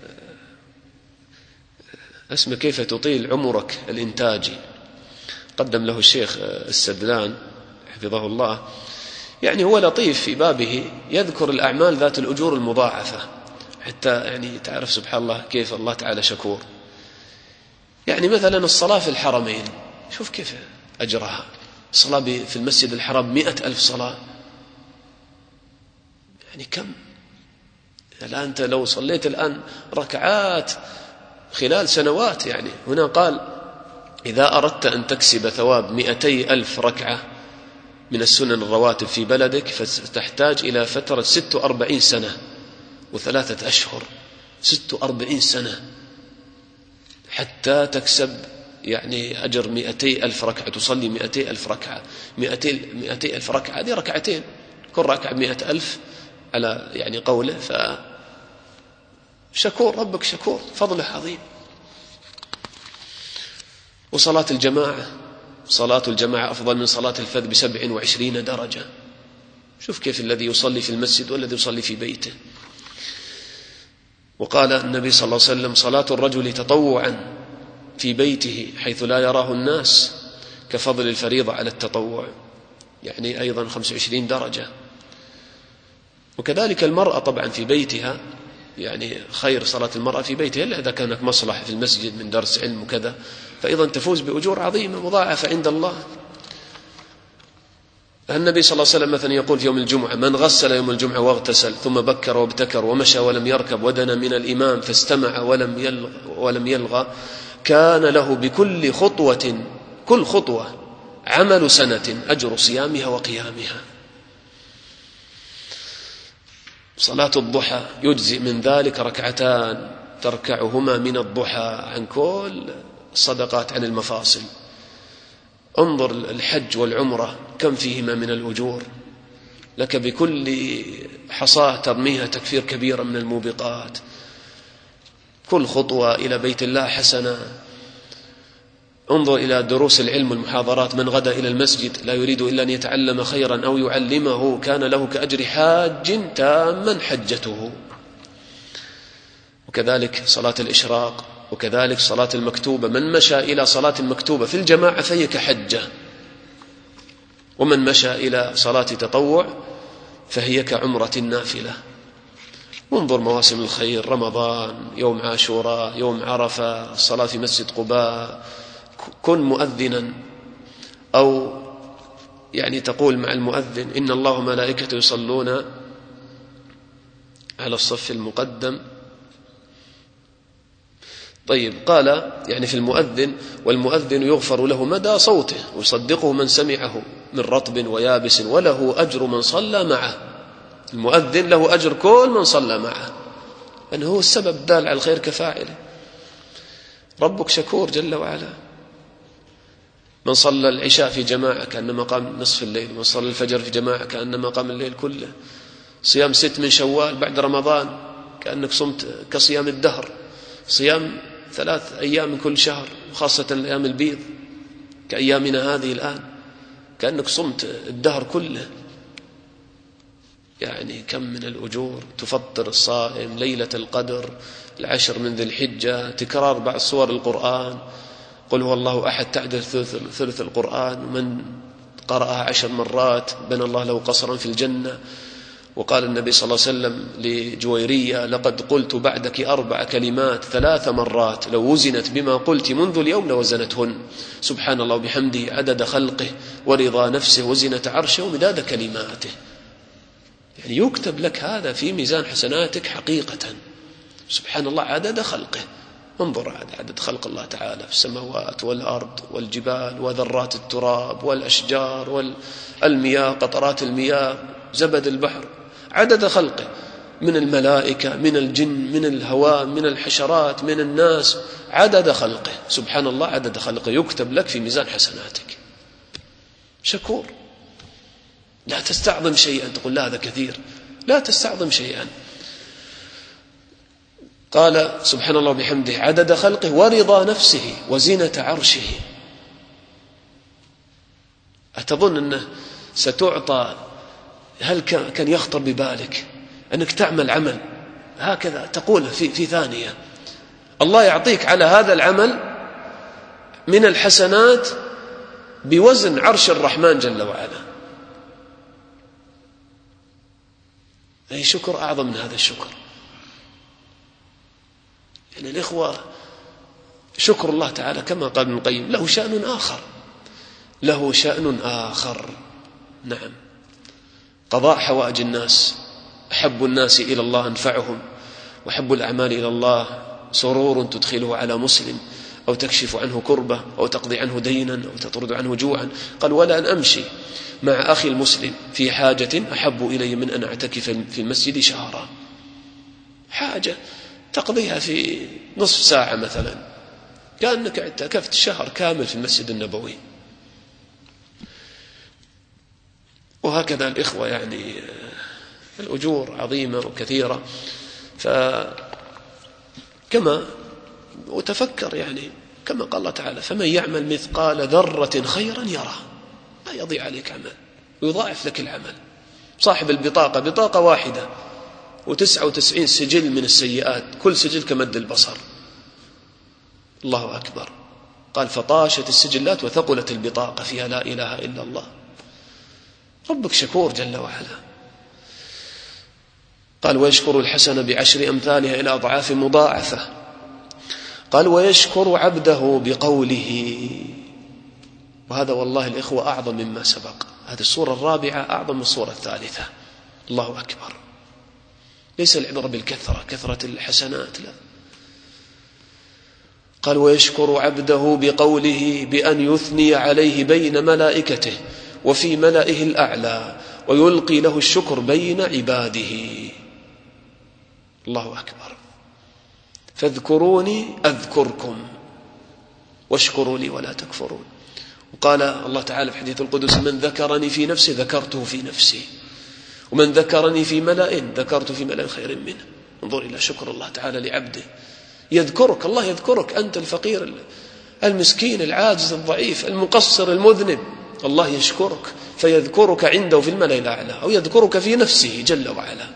اسمه كيف تطيل عمرك الإنتاجي، قدم له الشيخ السدلان حفظه الله. يعني هو لطيف في بابه، يذكر الأعمال ذات الأجور المضاعفة، حتى يعني تعرف سبحان الله كيف الله تعالى شكور. يعني مثلا الصلاة في الحرمين، شوف كيف أجرها. الصلاة في المسجد الحرام 100,000 صلاة، يعني كم الآن أنت لو صليت الآن ركعات خلال سنوات. يعني هنا قال إذا أردت أن تكسب ثواب 200,000 ركعة من السنن الرواتب في بلدك فتحتاج إلى فترة 46 سنة و3 أشهر، 46 سنة حتى تكسب يعني أجر 200,000 ركعة، تصلي 200,000 ركعة. 200,000 ركعة هذه ركعتين، كل ركعة 100,000 على يعني قوله. فشكور، ربك شكور، فضله عظيم. وصلاة الجماعة، صلاة الجماعة أفضل من صلاة الفذ ب27 درجة. شوف كيف الذي يصلي في المسجد والذي يصلي في بيته. وقال النبي صلى الله عليه وسلم صلاة الرجل تطوعا في بيته حيث لا يراه الناس كفضل الفريضة على التطوع، يعني أيضا 25 درجة. وكذلك المرأة طبعا في بيتها، يعني خير صلاة المرأة في بيتها إلا إذا كانت مصلحة في المسجد من درس علم وكذا، فأيضا تفوز بأجور عظيمة مضاعفة عند الله. النبي صلى الله عليه وسلم مثلا يقول في يوم الجمعة من غسل يوم الجمعة واغتسل ثم بكر وابتكر ومشى ولم يركب ودنا من الإمام فاستمع ولم يلغى كان له بكل خطوة، كل خطوة عمل سنة أجر صيامها وقيامها. صلاة الضحى يجزئ من ذلك ركعتان تركعهما من الضحى عن كل الصدقات عن المفاصل. انظر الحج والعمرة كم فيهما من الأجور، لك بكل حصاة ترميها تكفير كبيرة من الموبقات، كل خطوة إلى بيت الله حسنة. انظر إلى دروس العلم والمحاضرات، من غدا إلى المسجد لا يريد إلا أن يتعلم خيرا أو يعلمه كان له كأجر حاج تاما حجته. وكذلك صلاة الإشراق، وكذلك صلاة المكتوبة، من مشى إلى صلاة المكتوبة في الجماعة فهي كحجة، ومن مشى إلى صلاة تطوع فهي كعمرة نافلة. وانظر مواسم الخير، رمضان، يوم عاشوراء، يوم عرفة، الصلاة في مسجد قباء. كن مؤذنا، أو يعني تقول مع المؤذن إن الله ملائكته يصلون على الصف المقدم. طيب قال يعني في المؤذن، والمؤذن يغفر له مدى صوته ويصدقه من سمعه من رطب ويابس وله أجر من صلى معه. المؤذن له أجر كل من صلى معه، أنه هو السبب دال على الخير كفاعله. ربك شكور جل وعلا. من صلى العشاء في جماعة كأنما قام نصف الليل، من صلى الفجر في جماعة كأنما قام الليل كله. صيام 6 من شوال بعد رمضان كأنك صمت كصيام الدهر. صيام 3 أيام من كل شهر، خاصة الأيام البيض كأيامنا هذه الآن، كأنك صمت الدهر كله. يعني كم من الأجور. تفطر الصائم، ليلة القدر، 10 من ذي الحجة، تكرار بعض سور القرآن، قل هو الله أحد تعدل ثلث القرآن، ومن قرأها 10 مرات بنى الله له قصرا في الجنة. وقال النبي صلى الله عليه وسلم لجويرية: لقد قلت بعدك 4 كلمات 3 مرات لو وزنت بما قلت منذ اليوم لوزنتهن: سبحان الله وبحمده عدد خلقه ورضا نفسه وزنة عرشه ومداد كلماته. يعني يكتب لك هذا في ميزان حسناتك حقيقة. سبحان الله عدد خلقه. انظر عدد خلق الله تعالى في السماوات والأرض والجبال وذرات التراب والأشجار والمياه، قطرات المياه، زبد البحر، عدد خلقه من الملائكة، من الجن، من الهواء، من الحشرات، من الناس، عدد خلقه. سبحان الله عدد خلقه يكتب لك في ميزان حسناتك. شكور. لا تستعظم شيئا تقول لا هذا كثير، لا تستعظم شيئا. قال سبحان الله وبحمده عدد خلقه ورضا نفسه وزنة عرشه. أتظن أنه ستعطى؟ هل كان يخطر ببالك أنك تعمل عمل هكذا تقول في ثانية الله يعطيك على هذا العمل من الحسنات بوزن عرش الرحمن جل وعلا؟ أي شكر أعظم من هذا الشكر؟ يعني الإخوة، شكر الله تعالى كما قال ابن القيم له شأن آخر، له شأن آخر. نعم، قضاء حوائج الناس. أحب الناس إلى الله أنفعهم، وحب الأعمال إلى الله سرور تدخله على مسلم، أو تكشف عنه كربة، أو تقضي عنه دينا، أو تطرد عنه جوعا. قال: ولا أن أمشي مع أخي المسلم في حاجة أحب إلي من أن أعتكف في المسجد شهرا. حاجة تقضيها في نصف ساعة مثلا، كأنك اعتكفت شهر كامل في المسجد النبوي. وهكذا الإخوة، يعني الأجور عظيمة وكثيرة. وتفكر يعني كما قال الله تعالى: فمن يعمل مثقال ذرة خيرا يره. لا يضيع عليك عمل، ويضاعف لك العمل. صاحب البطاقة بطاقة واحدة و99 سجل من السيئات، كل سجل كمد البصر. الله أكبر. قال: فطاشت السجلات وثقلت البطاقة فيها لا إله إلا الله. ربك شكور جل وعلا. قال: ويشكر الحسن ب10 أمثالها إلى أضعاف مضاعفة. قال: ويشكر عبده بقوله. وهذا والله الإخوة أعظم مما سبق. هذه الصورة الرابعة أعظم من الصورة الثالثة. الله أكبر. ليس العبرة بالكثرة، كثرة الحسنات، لا. قال: ويشكر عبده بقوله بأن يثني عليه بين ملائكته وفي ملائه الأعلى، ويلقي له الشكر بين عباده. الله أكبر. فاذكروني أذكركم واشكروا لي ولا تكفرون. وقال الله تعالى في حديث القدس: من ذكرني في نفسي ذكرته في نفسي، ومن ذكرني في ملأ ذكرت في ملأ خير منه. انظر إلى شكر الله تعالى لعبده. يذكرك، الله يذكرك، أنت الفقير المسكين العاجز الضعيف المقصر المذنب، الله يشكرك فيذكرك عنده في الملأ الأعلى، أو يذكرك في نفسه جل وعلا.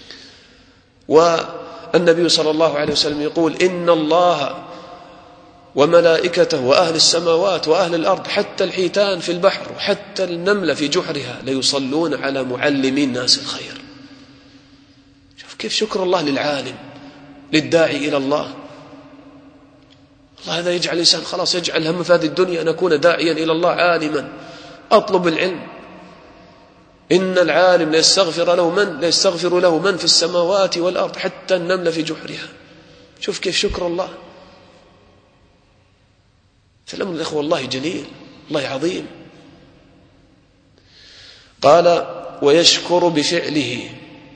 والنبي صلى الله عليه وسلم يقول: إن الله وملائكته وأهل السماوات وأهل الأرض حتى الحيتان في البحر وحتى النملة في جحرها ليصلون على معلمي الناس الخير. شوف كيف شكر الله للعالم للداعي إلى الله. الله هذا يجعل الإنسان خلاص يجعل هم في هذه الدنيا أن أكون داعيا إلى الله عالما أطلب العلم. إن العالم ليستغفر له من في السماوات والأرض حتى النملة في جحرها. شوف كيف شكر الله. فالأمر الإخوة الله جليل، الله عظيم. قال: ويشكر بفعله.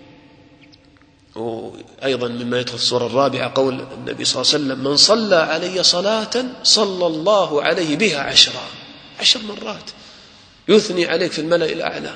وأيضا مما يدخل في السورة الرابعة قول النبي صلى الله عليه وسلم: من صلى علي صلاة صلى الله عليه بها 10 مرات، يثني عليك في الملأ الأعلى.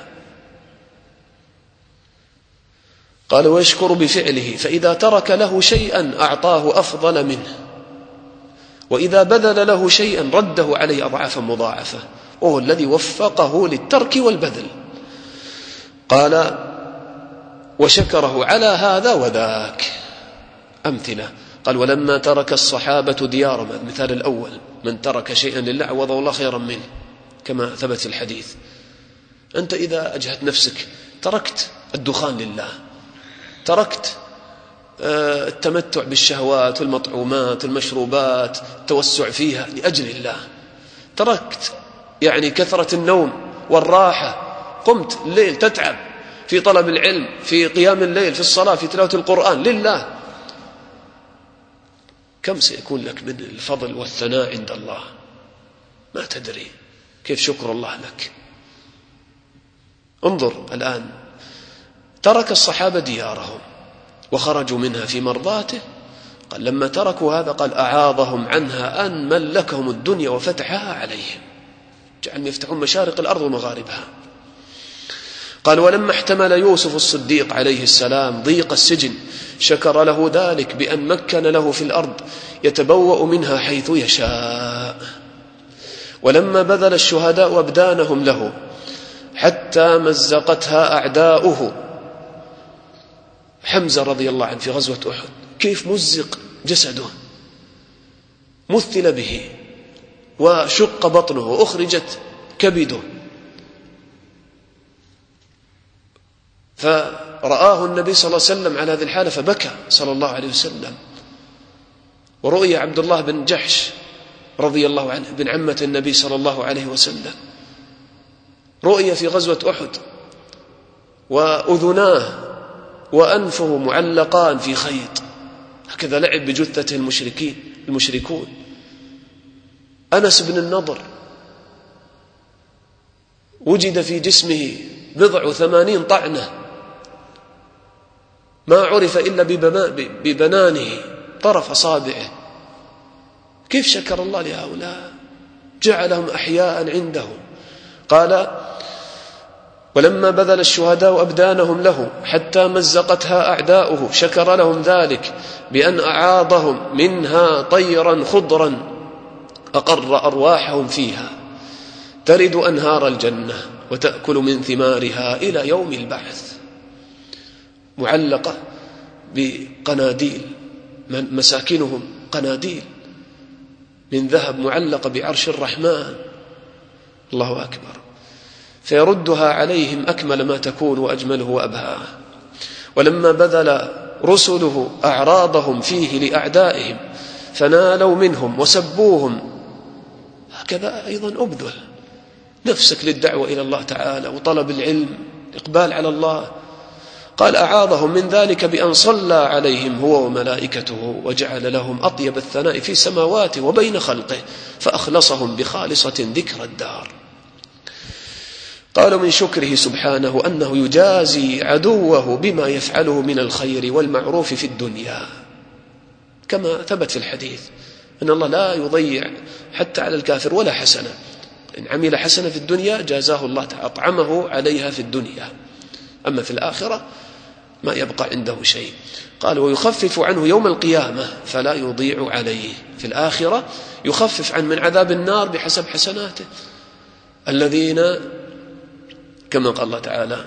قال: ويشكر بفعله، فإذا ترك له شيئا أعطاه أفضل منه، وإذا بذل له شيئا رده عليه أضعافا مضاعفة، وهو الذي وفقه للترك والبذل. قال: وشكره على هذا وذاك. أمثلة. قال: ولما ترك الصحابة ديارهم، المثال الأول، من ترك شيئا لله عوضه الله خيرا منه كما ثبت الحديث. أنت إذا أجهت نفسك تركت الدخان لله، تركت التمتع بالشهوات والمطعومات والمشروبات التوسع فيها لأجل الله، تركت يعني كثرة النوم والراحة، قمت الليل تتعب في طلب العلم، في قيام الليل، في الصلاة، في تلاوة القرآن لله، كم سيكون لك من الفضل والثناء عند الله ما تدري كيف شكر الله لك. انظر الآن، ترك الصحابة ديارهم وخرجوا منها في مرضاته، قال لما تركوا هذا قال أعاضهم عنها أن ملكهم الدنيا وفتحها عليهم، جعلهم يفتحون مشارق الأرض ومغاربها. قال ولما احتمل يوسف الصديق عليه السلام ضيق السجن شكر له ذلك بأن مكن له في الأرض يتبوأ منها حيث يشاء. ولما بذل الشهداء أبدانهم له حتى مزقتها أعداؤه، حمزة رضي الله عنه في غزوة أحد كيف مزق جسده، مثل به وشق بطنه وأخرجت كبده، فرآه النبي صلى الله عليه وسلم على هذه الحالة فبكى صلى الله عليه وسلم. ورؤي عبد الله بن جحش رضي الله عنه بن عمة النبي صلى الله عليه وسلم، رؤي في غزوة أحد وأذناه وأنفه معلقان في خيط، هكذا لعب بجثته المشركون. أنس بن النضر وجد في جسمه 80 طعنة ما عرف إلا ببنانه طرف أصابعه. كيف شكر الله لهؤلاء، جعلهم أحياء عنده. قال ولما بذل الشهداء أبدانهم له حتى مزقتها أعداؤه شكر لهم ذلك بأن أعاضهم منها طيرا خضرا أقر أرواحهم فيها ترد أنهار الجنة وتأكل من ثمارها إلى يوم البعث، معلقة بقناديل، مساكنهم قناديل من ذهب معلقة بعرش الرحمن، الله أكبر، فيردها عليهم أكمل ما تكون وأجمله وأبهاه. ولما بذل رسله أعراضهم فيه لأعدائهم فنالوا منهم وسبوهم، هكذا أيضا أبذل نفسك للدعوة إلى الله تعالى وطلب العلم، إقبال على الله. قال أعاضهم من ذلك بأن صلى عليهم هو وملائكته وجعل لهم أطيب الثناء في سماواته وبين خلقه فأخلصهم بخالصة ذكر الدار. قالوا من شكره سبحانه أنه يجازي عدوه بما يفعله من الخير والمعروف في الدنيا، كما ثبت في الحديث أن الله لا يضيع حتى على الكافر ولا حسنة، إن عمل حسنة في الدنيا جازاه الله تعالى، أطعمه عليها في الدنيا، أما في الآخرة ما يبقى عنده شيء. قال ويخفف عنه يوم القيامة فلا يضيع عليه، في الآخرة يخفف عن من عذاب النار بحسب حسناته. الذين كما قال الله تعالى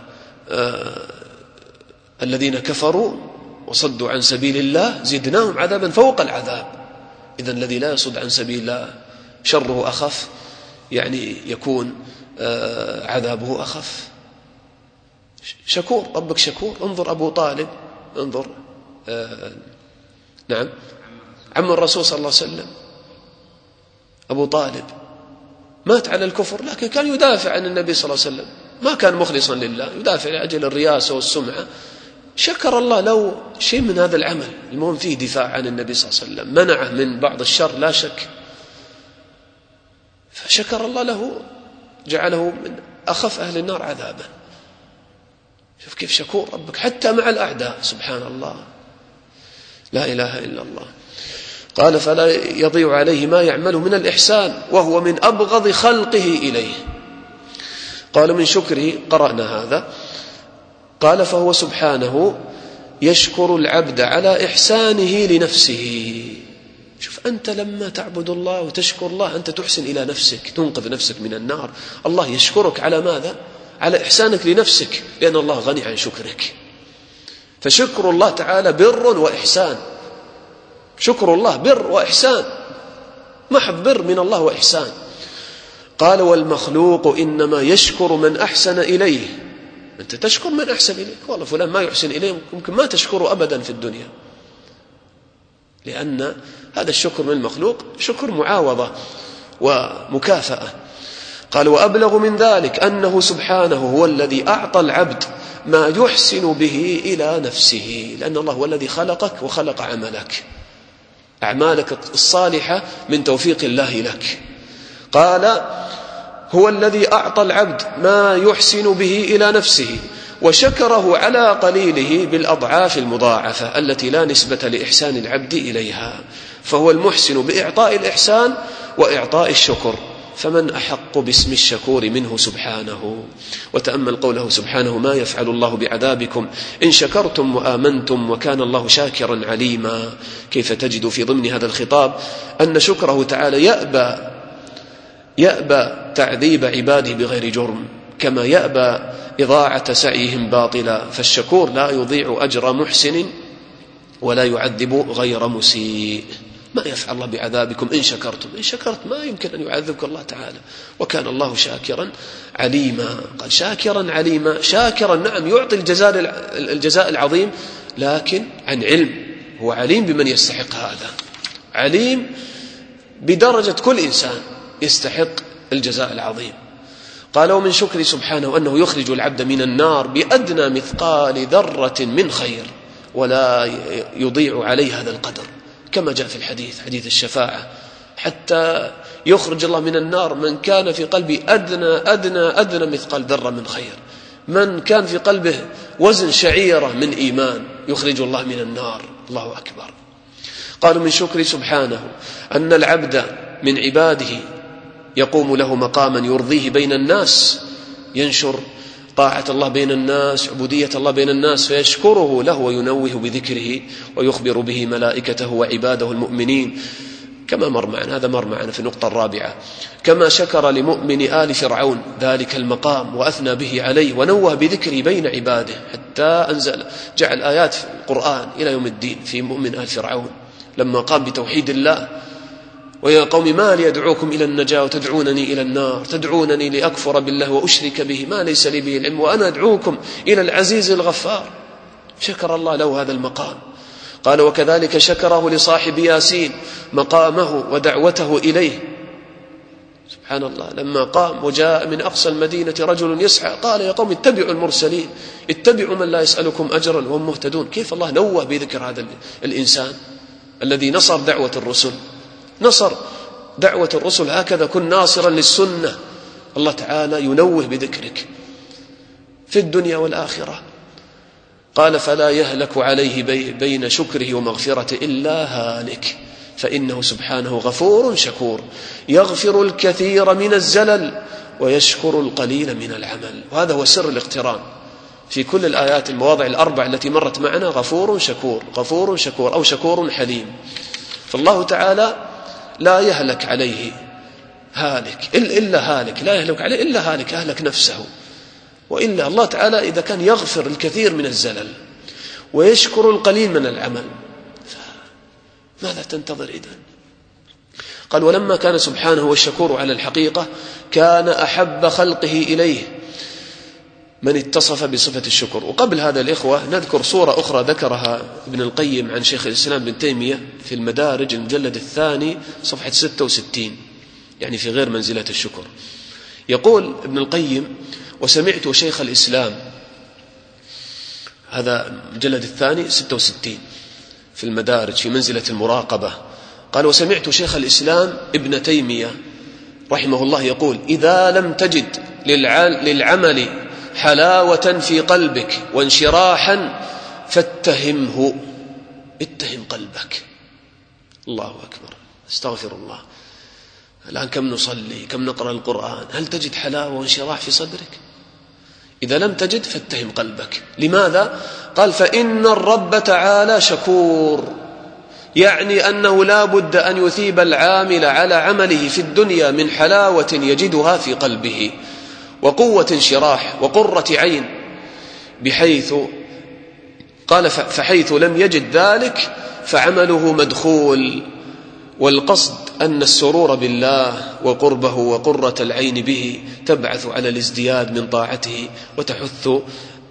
الذين كفروا وصدوا عن سبيل الله زدناهم عذابا فوق العذاب. إذن الذي لا يصد عن سبيل الله شره أخف، يعني يكون عذابه أخف. شكور، ربك شكور. انظر أبو طالب، انظر نعم عم الرسول صلى الله عليه وسلم أبو طالب مات على الكفر، لكن كان يدافع عن النبي صلى الله عليه وسلم، ما كان مخلصا لله، يدافع لأجل الرياسة والسمعة. شكر الله لو شيء من هذا العمل، المهم فيه دفاع عن النبي صلى الله عليه وسلم، منعه من بعض الشر لا شك، فشكر الله له جعله من أخف أهل النار عذابا. شوف كيف شكور ربك حتى مع الأعداء، سبحان الله، لا إله إلا الله. قال فلا يضيع عليه ما يعمله من الإحسان وهو من أبغض خلقه إليه. قال من شكره، قرأنا هذا. قال فهو سبحانه يشكر العبد على إحسانه لنفسه. شوف أنت لما تعبد الله وتشكر الله أنت تحسن إلى نفسك، تنقذ نفسك من النار. الله يشكرك على ماذا؟ على إحسانك لنفسك، لأن الله غني عن شكرك. فشكر الله تعالى بر وإحسان، شكر الله بر وإحسان، محض بر من الله وإحسان. قال والمخلوق إنما يشكر من أحسن إليه. أنت تشكر من أحسن إليك، والله فلان ما يحسن إليه ممكن ما تشكره أبدا في الدنيا، لأن هذا الشكر من المخلوق شكر معاوضة ومكافأة. قال وأبلغ من ذلك أنه سبحانه هو الذي أعطى العبد ما يحسن به إلى نفسه، لأن الله هو الذي خلقك وخلق عملك، أعمالك الصالحة من توفيق الله لك. قال هو الذي أعطى العبد ما يحسن به إلى نفسه وشكره على قليله بالأضعاف المضاعفة التي لا نسبة لإحسان العبد إليها، فهو المحسن بإعطاء الإحسان وإعطاء الشكر، فمن أحق باسم الشكور منه سبحانه. وتأمل قوله سبحانه ما يفعل الله بعذابكم إن شكرتم وآمنتم وكان الله شاكرا عليما. كيف تجد في ضمن هذا الخطاب أن شكره تعالى يأبى تعذيب عباده بغير جرم، كما يأبى إضاعة سعيهم باطلا، فالشكور لا يضيع أجر محسن ولا يعذب غير مسيء. ما يفعل الله بعذابكم إن شكرتم، إن شكرت ما يمكن أن يعذبك الله تعالى، وكان الله شاكرا عليما. قال شاكرا عليما، شاكرا نعم يعطي الجزاء العظيم، لكن عن علم، هو عليم بمن يستحق هذا، عليم بدرجة كل إنسان يستحق الجزاء العظيم. قال ومن شكر سبحانه أنه يخرج العبد من النار بأدنى مثقال ذرة من خير ولا يضيع عليه هذا القدر، كما جاء في الحديث حديث الشفاعة، حتى يخرج الله من النار من كان في قلبه أدنى مثقال ذرة من خير، من كان في قلبه وزن شعيرة من إيمان يخرج الله من النار. الله أكبر. قالوا من شكر سبحانه أن العبد من عباده يقوم له مقاما يرضيه بين الناس، ينشر طاعة الله بين الناس، عبودية الله بين الناس، فيشكره له وينوه بذكره ويخبر به ملائكته وعباده المؤمنين، كما مر معنا، هذا مر معنا في النقطة الرابعة. كما شكر لمؤمن آل فرعون ذلك المقام وأثنى به عليه ونوه بذكره بين عباده، حتى جعل آيات في القرآن إلى يوم الدين في مؤمن آل فرعون لما قام بتوحيد الله: ويا قوم ما لي أدعوكم إلى النجاة وتدعونني إلى النار، تدعونني لأكفر بالله وأشرك به ما ليس لي به العلم وأنا أدعوكم إلى العزيز الغفار. شكر الله له هذا المقام. قال وكذلك شكره لصاحب ياسين مقامه ودعوته إليه. سبحان الله، لما قام وجاء من أقصى المدينة رجل يسعى قال يا قوم اتبعوا المرسلين، اتبعوا من لا يسألكم أجرا وهم مهتدون. كيف الله نوه بذكر هذا الإنسان الذي نصر دعوة الرسل، نصر دعوة الرسل، هكذا كن ناصرا للسنة. الله تعالى ينوه بذكرك في الدنيا والآخرة. قال فلا يهلك عليه بين شكره ومغفرته إلا هالك، فإنه سبحانه غفور شكور يغفر الكثير من الزلل ويشكر القليل من العمل. وهذا هو سر الاقتران في كل الآيات المواضع الأربع التي مرت معنا: غفور شكور، غفور شكور، أو شكور حليم. فالله تعالى لا يهلك عليه هالك إلا هالك، لا يهلك عليه إلا هالك أهلك نفسه. وإلا الله تعالى إذا كان يغفر الكثير من الزلل ويشكر القليل من العمل، ماذا تنتظر إذن؟ قال ولما كان سبحانه والشكور على الحقيقة كان أحب خلقه إليه من اتصف بصفة الشكر. وقبل هذا الإخوة نذكر صورة أخرى ذكرها ابن القيم عن شيخ الإسلام بن تيمية في المدارج المجلد الثاني صفحة 66، يعني في غير منزلة الشكر. يقول ابن القيم: وسمعت شيخ الإسلام، هذا مجلد الثاني 66 في المدارج في منزلة المراقبة، قال: وسمعت شيخ الإسلام ابن تيمية رحمه الله يقول: إذا لم تجد للعمل حلاوة في قلبك وانشراحا فاتهمه، اتهم قلبك. الله أكبر، استغفر الله. الآن كم نصلي، كم نقرأ القرآن، هل تجد حلاوة وانشراح في صدرك؟ إذا لم تجد فاتهم قلبك. لماذا؟ قال: فإن الرب تعالى شكور، يعني أنه لا بد أن يثيب العامل على عمله في الدنيا من حلاوة يجدها في قلبه وقوة انشراح وقرة عين، بحيث قال: فحيث لم يجد ذلك فعمله مدخول. والقصد أن السرور بالله وقربه وقرة العين به تبعث على الازدياد من طاعته وتحث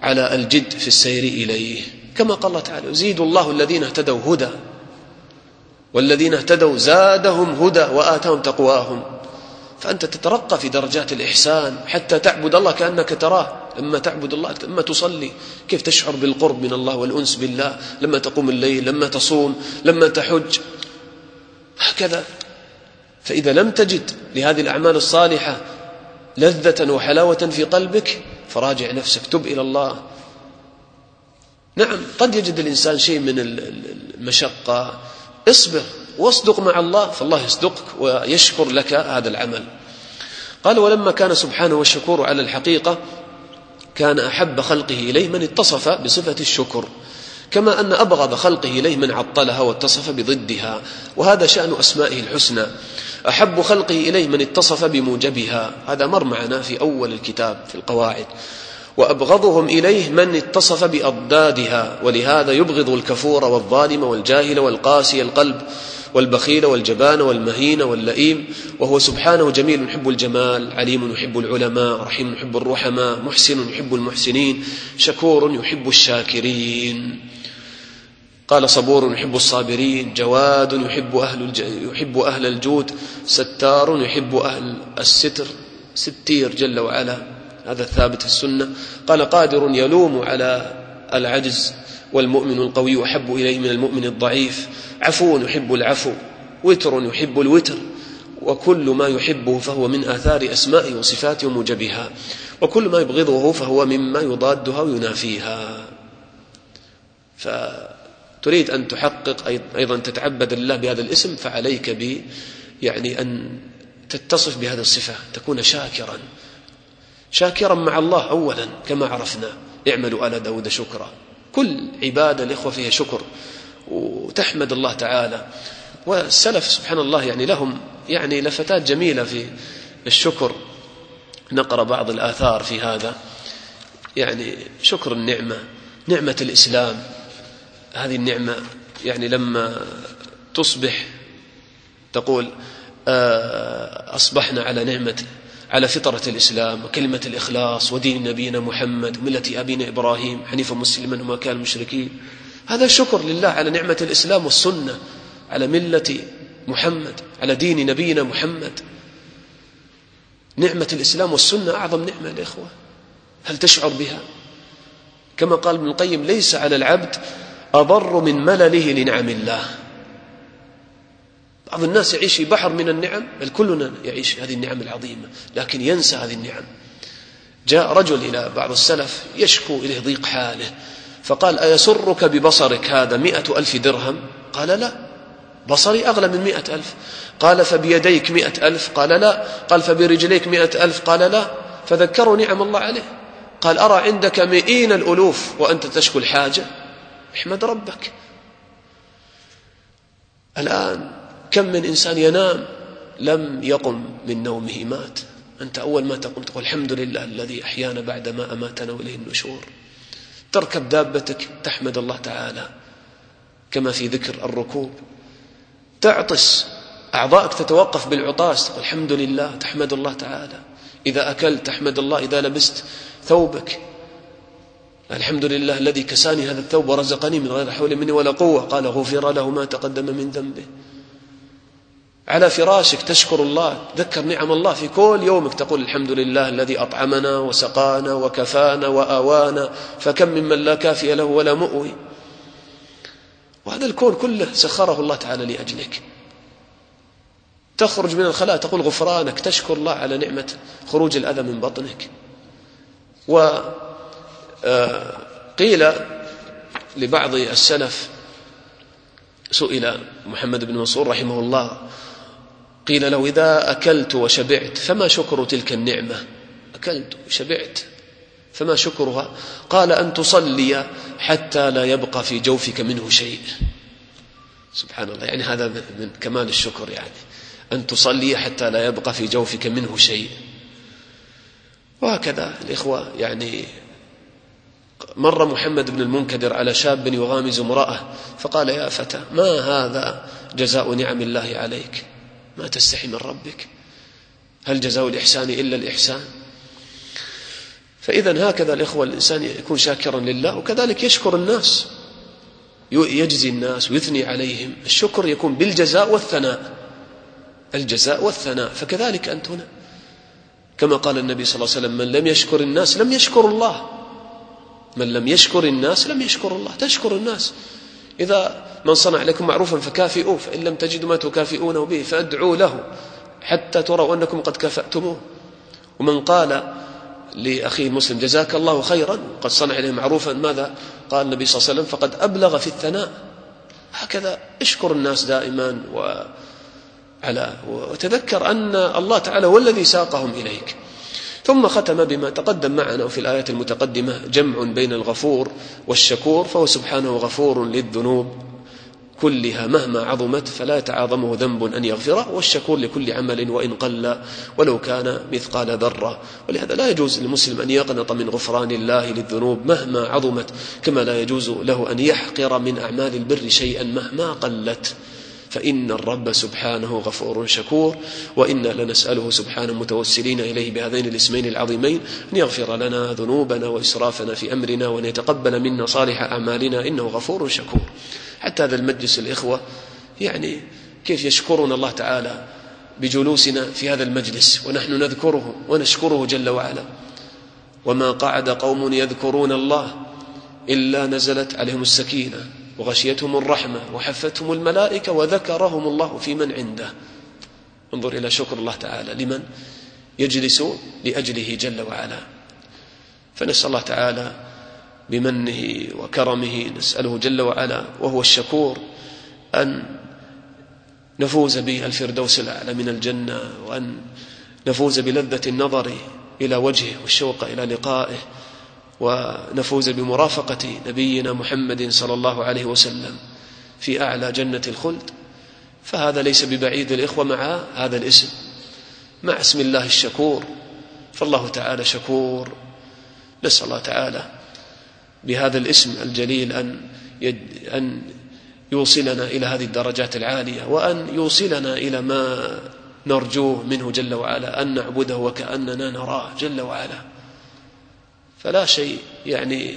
على الجد في السير إليه، كما قال الله تعالى: يزيد الله الذين اهتدوا هدى والذين اهتدوا زادهم هدى وآتاهم تقواهم. فأنت تترقى في درجات الإحسان حتى تعبد الله كأنك تراه. لما تعبد الله، لما تصلي، كيف تشعر بالقرب من الله والأنس بالله، لما تقوم الليل، لما تصوم، لما تحج، هكذا. فإذا لم تجد لهذه الأعمال الصالحة لذة وحلاوة في قلبك فراجع نفسك، تب إلى الله. نعم، قد يجد الإنسان شيء من المشقة، اصبر واصدق مع الله فالله يصدقك ويشكر لك هذا العمل. قال: ولما كان سبحانه والشكور على الحقيقة كان أحب خلقه إليه من اتصف بصفة الشكر، كما أن أبغض خلقه إليه من عطلها واتصف بضدها، وهذا شأن أسمائه الحسنى. أحب خلقه إليه من اتصف بموجبها، هذا مر معنا في أول الكتاب في القواعد. وأبغضهم إليه من اتصف بأضدادها، ولهذا يبغض الكفور والظالم والجاهل والقاسي القلب والبخيل والجبان والمهين واللئيم، وهو سبحانه جميل يحب الجمال، عليم يحب العلماء، رحيم يحب الرحماء، محسن يحب المحسنين، شكور يحب الشاكرين. قال: صبور يحب الصابرين، جواد يحب أهل الجود، ستار يحب أهل الستر، ستير جل وعلا، هذا الثابت في السنة. قال: قادر يلوم على العجز، والمؤمن القوي أحب إليه من المؤمن الضعيف، عفو يحب العفو، وتر يحب الوتر، وكل ما يحبه فهو من آثار أسمائه وصفاته وموجبها، وكل ما يبغضه فهو مما يضادها وينافيها. فتريد أن تحقق أيضا تتعبد الله بهذا الاسم، فعليك أن تتصف بهذه الصفة، تكون شاكرا مع الله أولا، كما عرفنا: اعملوا آل داود شكرا. كل عبادة الإخوة فيها شكر، وتحمد الله تعالى. والسلف سبحان الله لهم لفتات جميلة في الشكر. نقرأ بعض الآثار في هذا. شكر النعمة، نعمة الإسلام، هذه النعمة لما تصبح تقول: أصبحنا على فطرة الإسلام وكلمة الإخلاص ودين نبينا محمد وملة أبينا إبراهيم حنيفا مسلما وما كان المشركين. هذا شكر لله على نعمة الإسلام والسنة، على ملة محمد، على دين نبينا محمد. نعمة الإسلام والسنة أعظم نعمة الإخوة، هل تشعر بها؟ كما قال ابن القيم: ليس على العبد أضر من ملله لنعم الله. بعض الناس يعيش في بحر من النعم، بل كلنا يعيش هذه النعم العظيمة، لكن ينسى هذه النعم. جاء رجل إلى بعض السلف يشكو إليه ضيق حاله، فقال: أيسرك ببصرك هذا 100,000 درهم؟ قال: لا، بصري أغلى من 100,000. قال: فبيديك 100,000؟ قال: لا. قال: فبرجليك 100,000؟ قال: لا. فذكروا نعم الله عليه. قال: أرى عندك 100 الألوف وأنت تشكو الحاجة، احمد ربك. الآن كم من إنسان ينام لم يقم من نومه مات، أنت أول ما تقوم تقول: الحمد لله الذي أحيانا بعدما أماتنا وإليه النشور. تركب دابتك تحمد الله تعالى، كما في ذكر الركوب. تعطس، أعضائك تتوقف بالعطاس، تقول: الحمد لله، تحمد الله تعالى. إذا أكلت تحمد الله، إذا لبست ثوبك الحمد لله الذي كساني هذا الثوب ورزقني من غير حول مني ولا قوة. قال: غفر له ما تقدم من ذنبه. على فراشك تشكر الله، تذكر نعم الله في كل يومك، تقول: الحمد لله الذي أطعمنا وسقانا وكفانا وآوانا، فكم ممن لا كافي له ولا مؤوي. وهذا الكون كله سخره الله تعالى لأجلك. تخرج من الخلاء تقول: غفرانك، تشكر الله على نعمة خروج الأذى من بطنك. وقيل لبعض السلف، سئل محمد بن منصور رحمه الله، قيل له: إذا أكلت وشبعت فما شكر تلك النعمة؟ أكلت وشبعت فما شكرها؟ قال: أن تصلي حتى لا يبقى في جوفك منه شيء. سبحان الله، هذا من كمال الشكر، أن تصلي حتى لا يبقى في جوفك منه شيء. وهكذا الإخوة، مر محمد بن المنكدر على شاب يغامز امرأة، فقال: يا فتى، ما هذا جزاء نعم الله عليك؟ ما تستحي من ربك؟ هل جزاء الإحسان إلا الإحسان؟ فإذا هكذا الإخوة الإنسان يكون شاكرا لله، وكذلك يشكر الناس، يجزي الناس ويثني عليهم. الشكر يكون بالجزاء والثناء، الجزاء والثناء. فكذلك أنت هنا كما قال النبي صلى الله عليه وسلم: من لم يشكر الناس لم يشكر الله. من لم يشكر الناس لم يشكر الله. تشكر الناس. إذا من صنع لكم معروفا فكافئوه، فإن لم تجدوا ما تكافئونه به فادعوا له حتى تروا أنكم قد كافأتموه. ومن قال لأخيه المسلم: جزاك الله خيرا، قد صنع إليه معروفا، ماذا قال النبي صلى الله عليه وسلم؟ فقد أبلغ في الثناء. هكذا اشكر الناس دائما وتذكر أن الله تعالى هو الذي ساقهم إليك. ثم ختم بما تقدم معنا في الآيات المتقدمة: جمع بين الغفور والشكور، فهو سبحانه غفور للذنوب كلها مهما عظمت، فلا يتعاظمه ذنب أن يغفره، والشكور لكل عمل وإن قل ولو كان مثقال ذرة. ولهذا لا يجوز للمسلم أن يقنط من غفران الله للذنوب مهما عظمت، كما لا يجوز له أن يحقر من أعمال البر شيئا مهما قلت، فإن الرب سبحانه غفور شكور. وإنا لنسأله سبحانه متوسلين إليه بهذين الاسمين العظيمين أن يغفر لنا ذنوبنا وإسرافنا في أمرنا، وأن يتقبل منا صالح أعمالنا، إنه غفور شكور. حتى هذا المجلس الإخوة يعني كيف يشكرنا الله تعالى بجلوسنا في هذا المجلس ونحن نذكره ونشكره جل وعلا. وما قعد قوم يذكرون الله إلا نزلت عليهم السكينة وغشيتهم الرحمة وحفتهم الملائكة وذكرهم الله في من عنده. انظر إلى شكر الله تعالى لمن يجلس لأجله جل وعلا. فنسأل الله تعالى بمنه وكرمه، نسأله جل وعلا وهو الشكور أن نفوز بالفردوس الأعلى من الجنة، وأن نفوز بلذة النظر إلى وجهه والشوق إلى لقائه، ونفوز بمرافقة نبينا محمد صلى الله عليه وسلم في أعلى جنة الخلد. فهذا ليس ببعيد الإخوة مع هذا الاسم، مع اسم الله الشكور، فالله تعالى شكور. نسأل الله تعالى بهذا الاسم الجليل أن يوصلنا إلى هذه الدرجات العالية، وأن يوصلنا إلى ما نرجوه منه جل وعلا، أن نعبده وكأننا نراه جل وعلا. فلا شيء يعني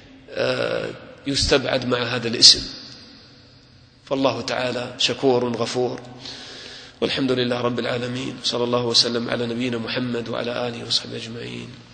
يستبعد مع هذا الاسم، فالله تعالى شكور غفور. والحمد لله رب العالمين، صلى الله وسلم على نبينا محمد وعلى آله وصحبه أجمعين.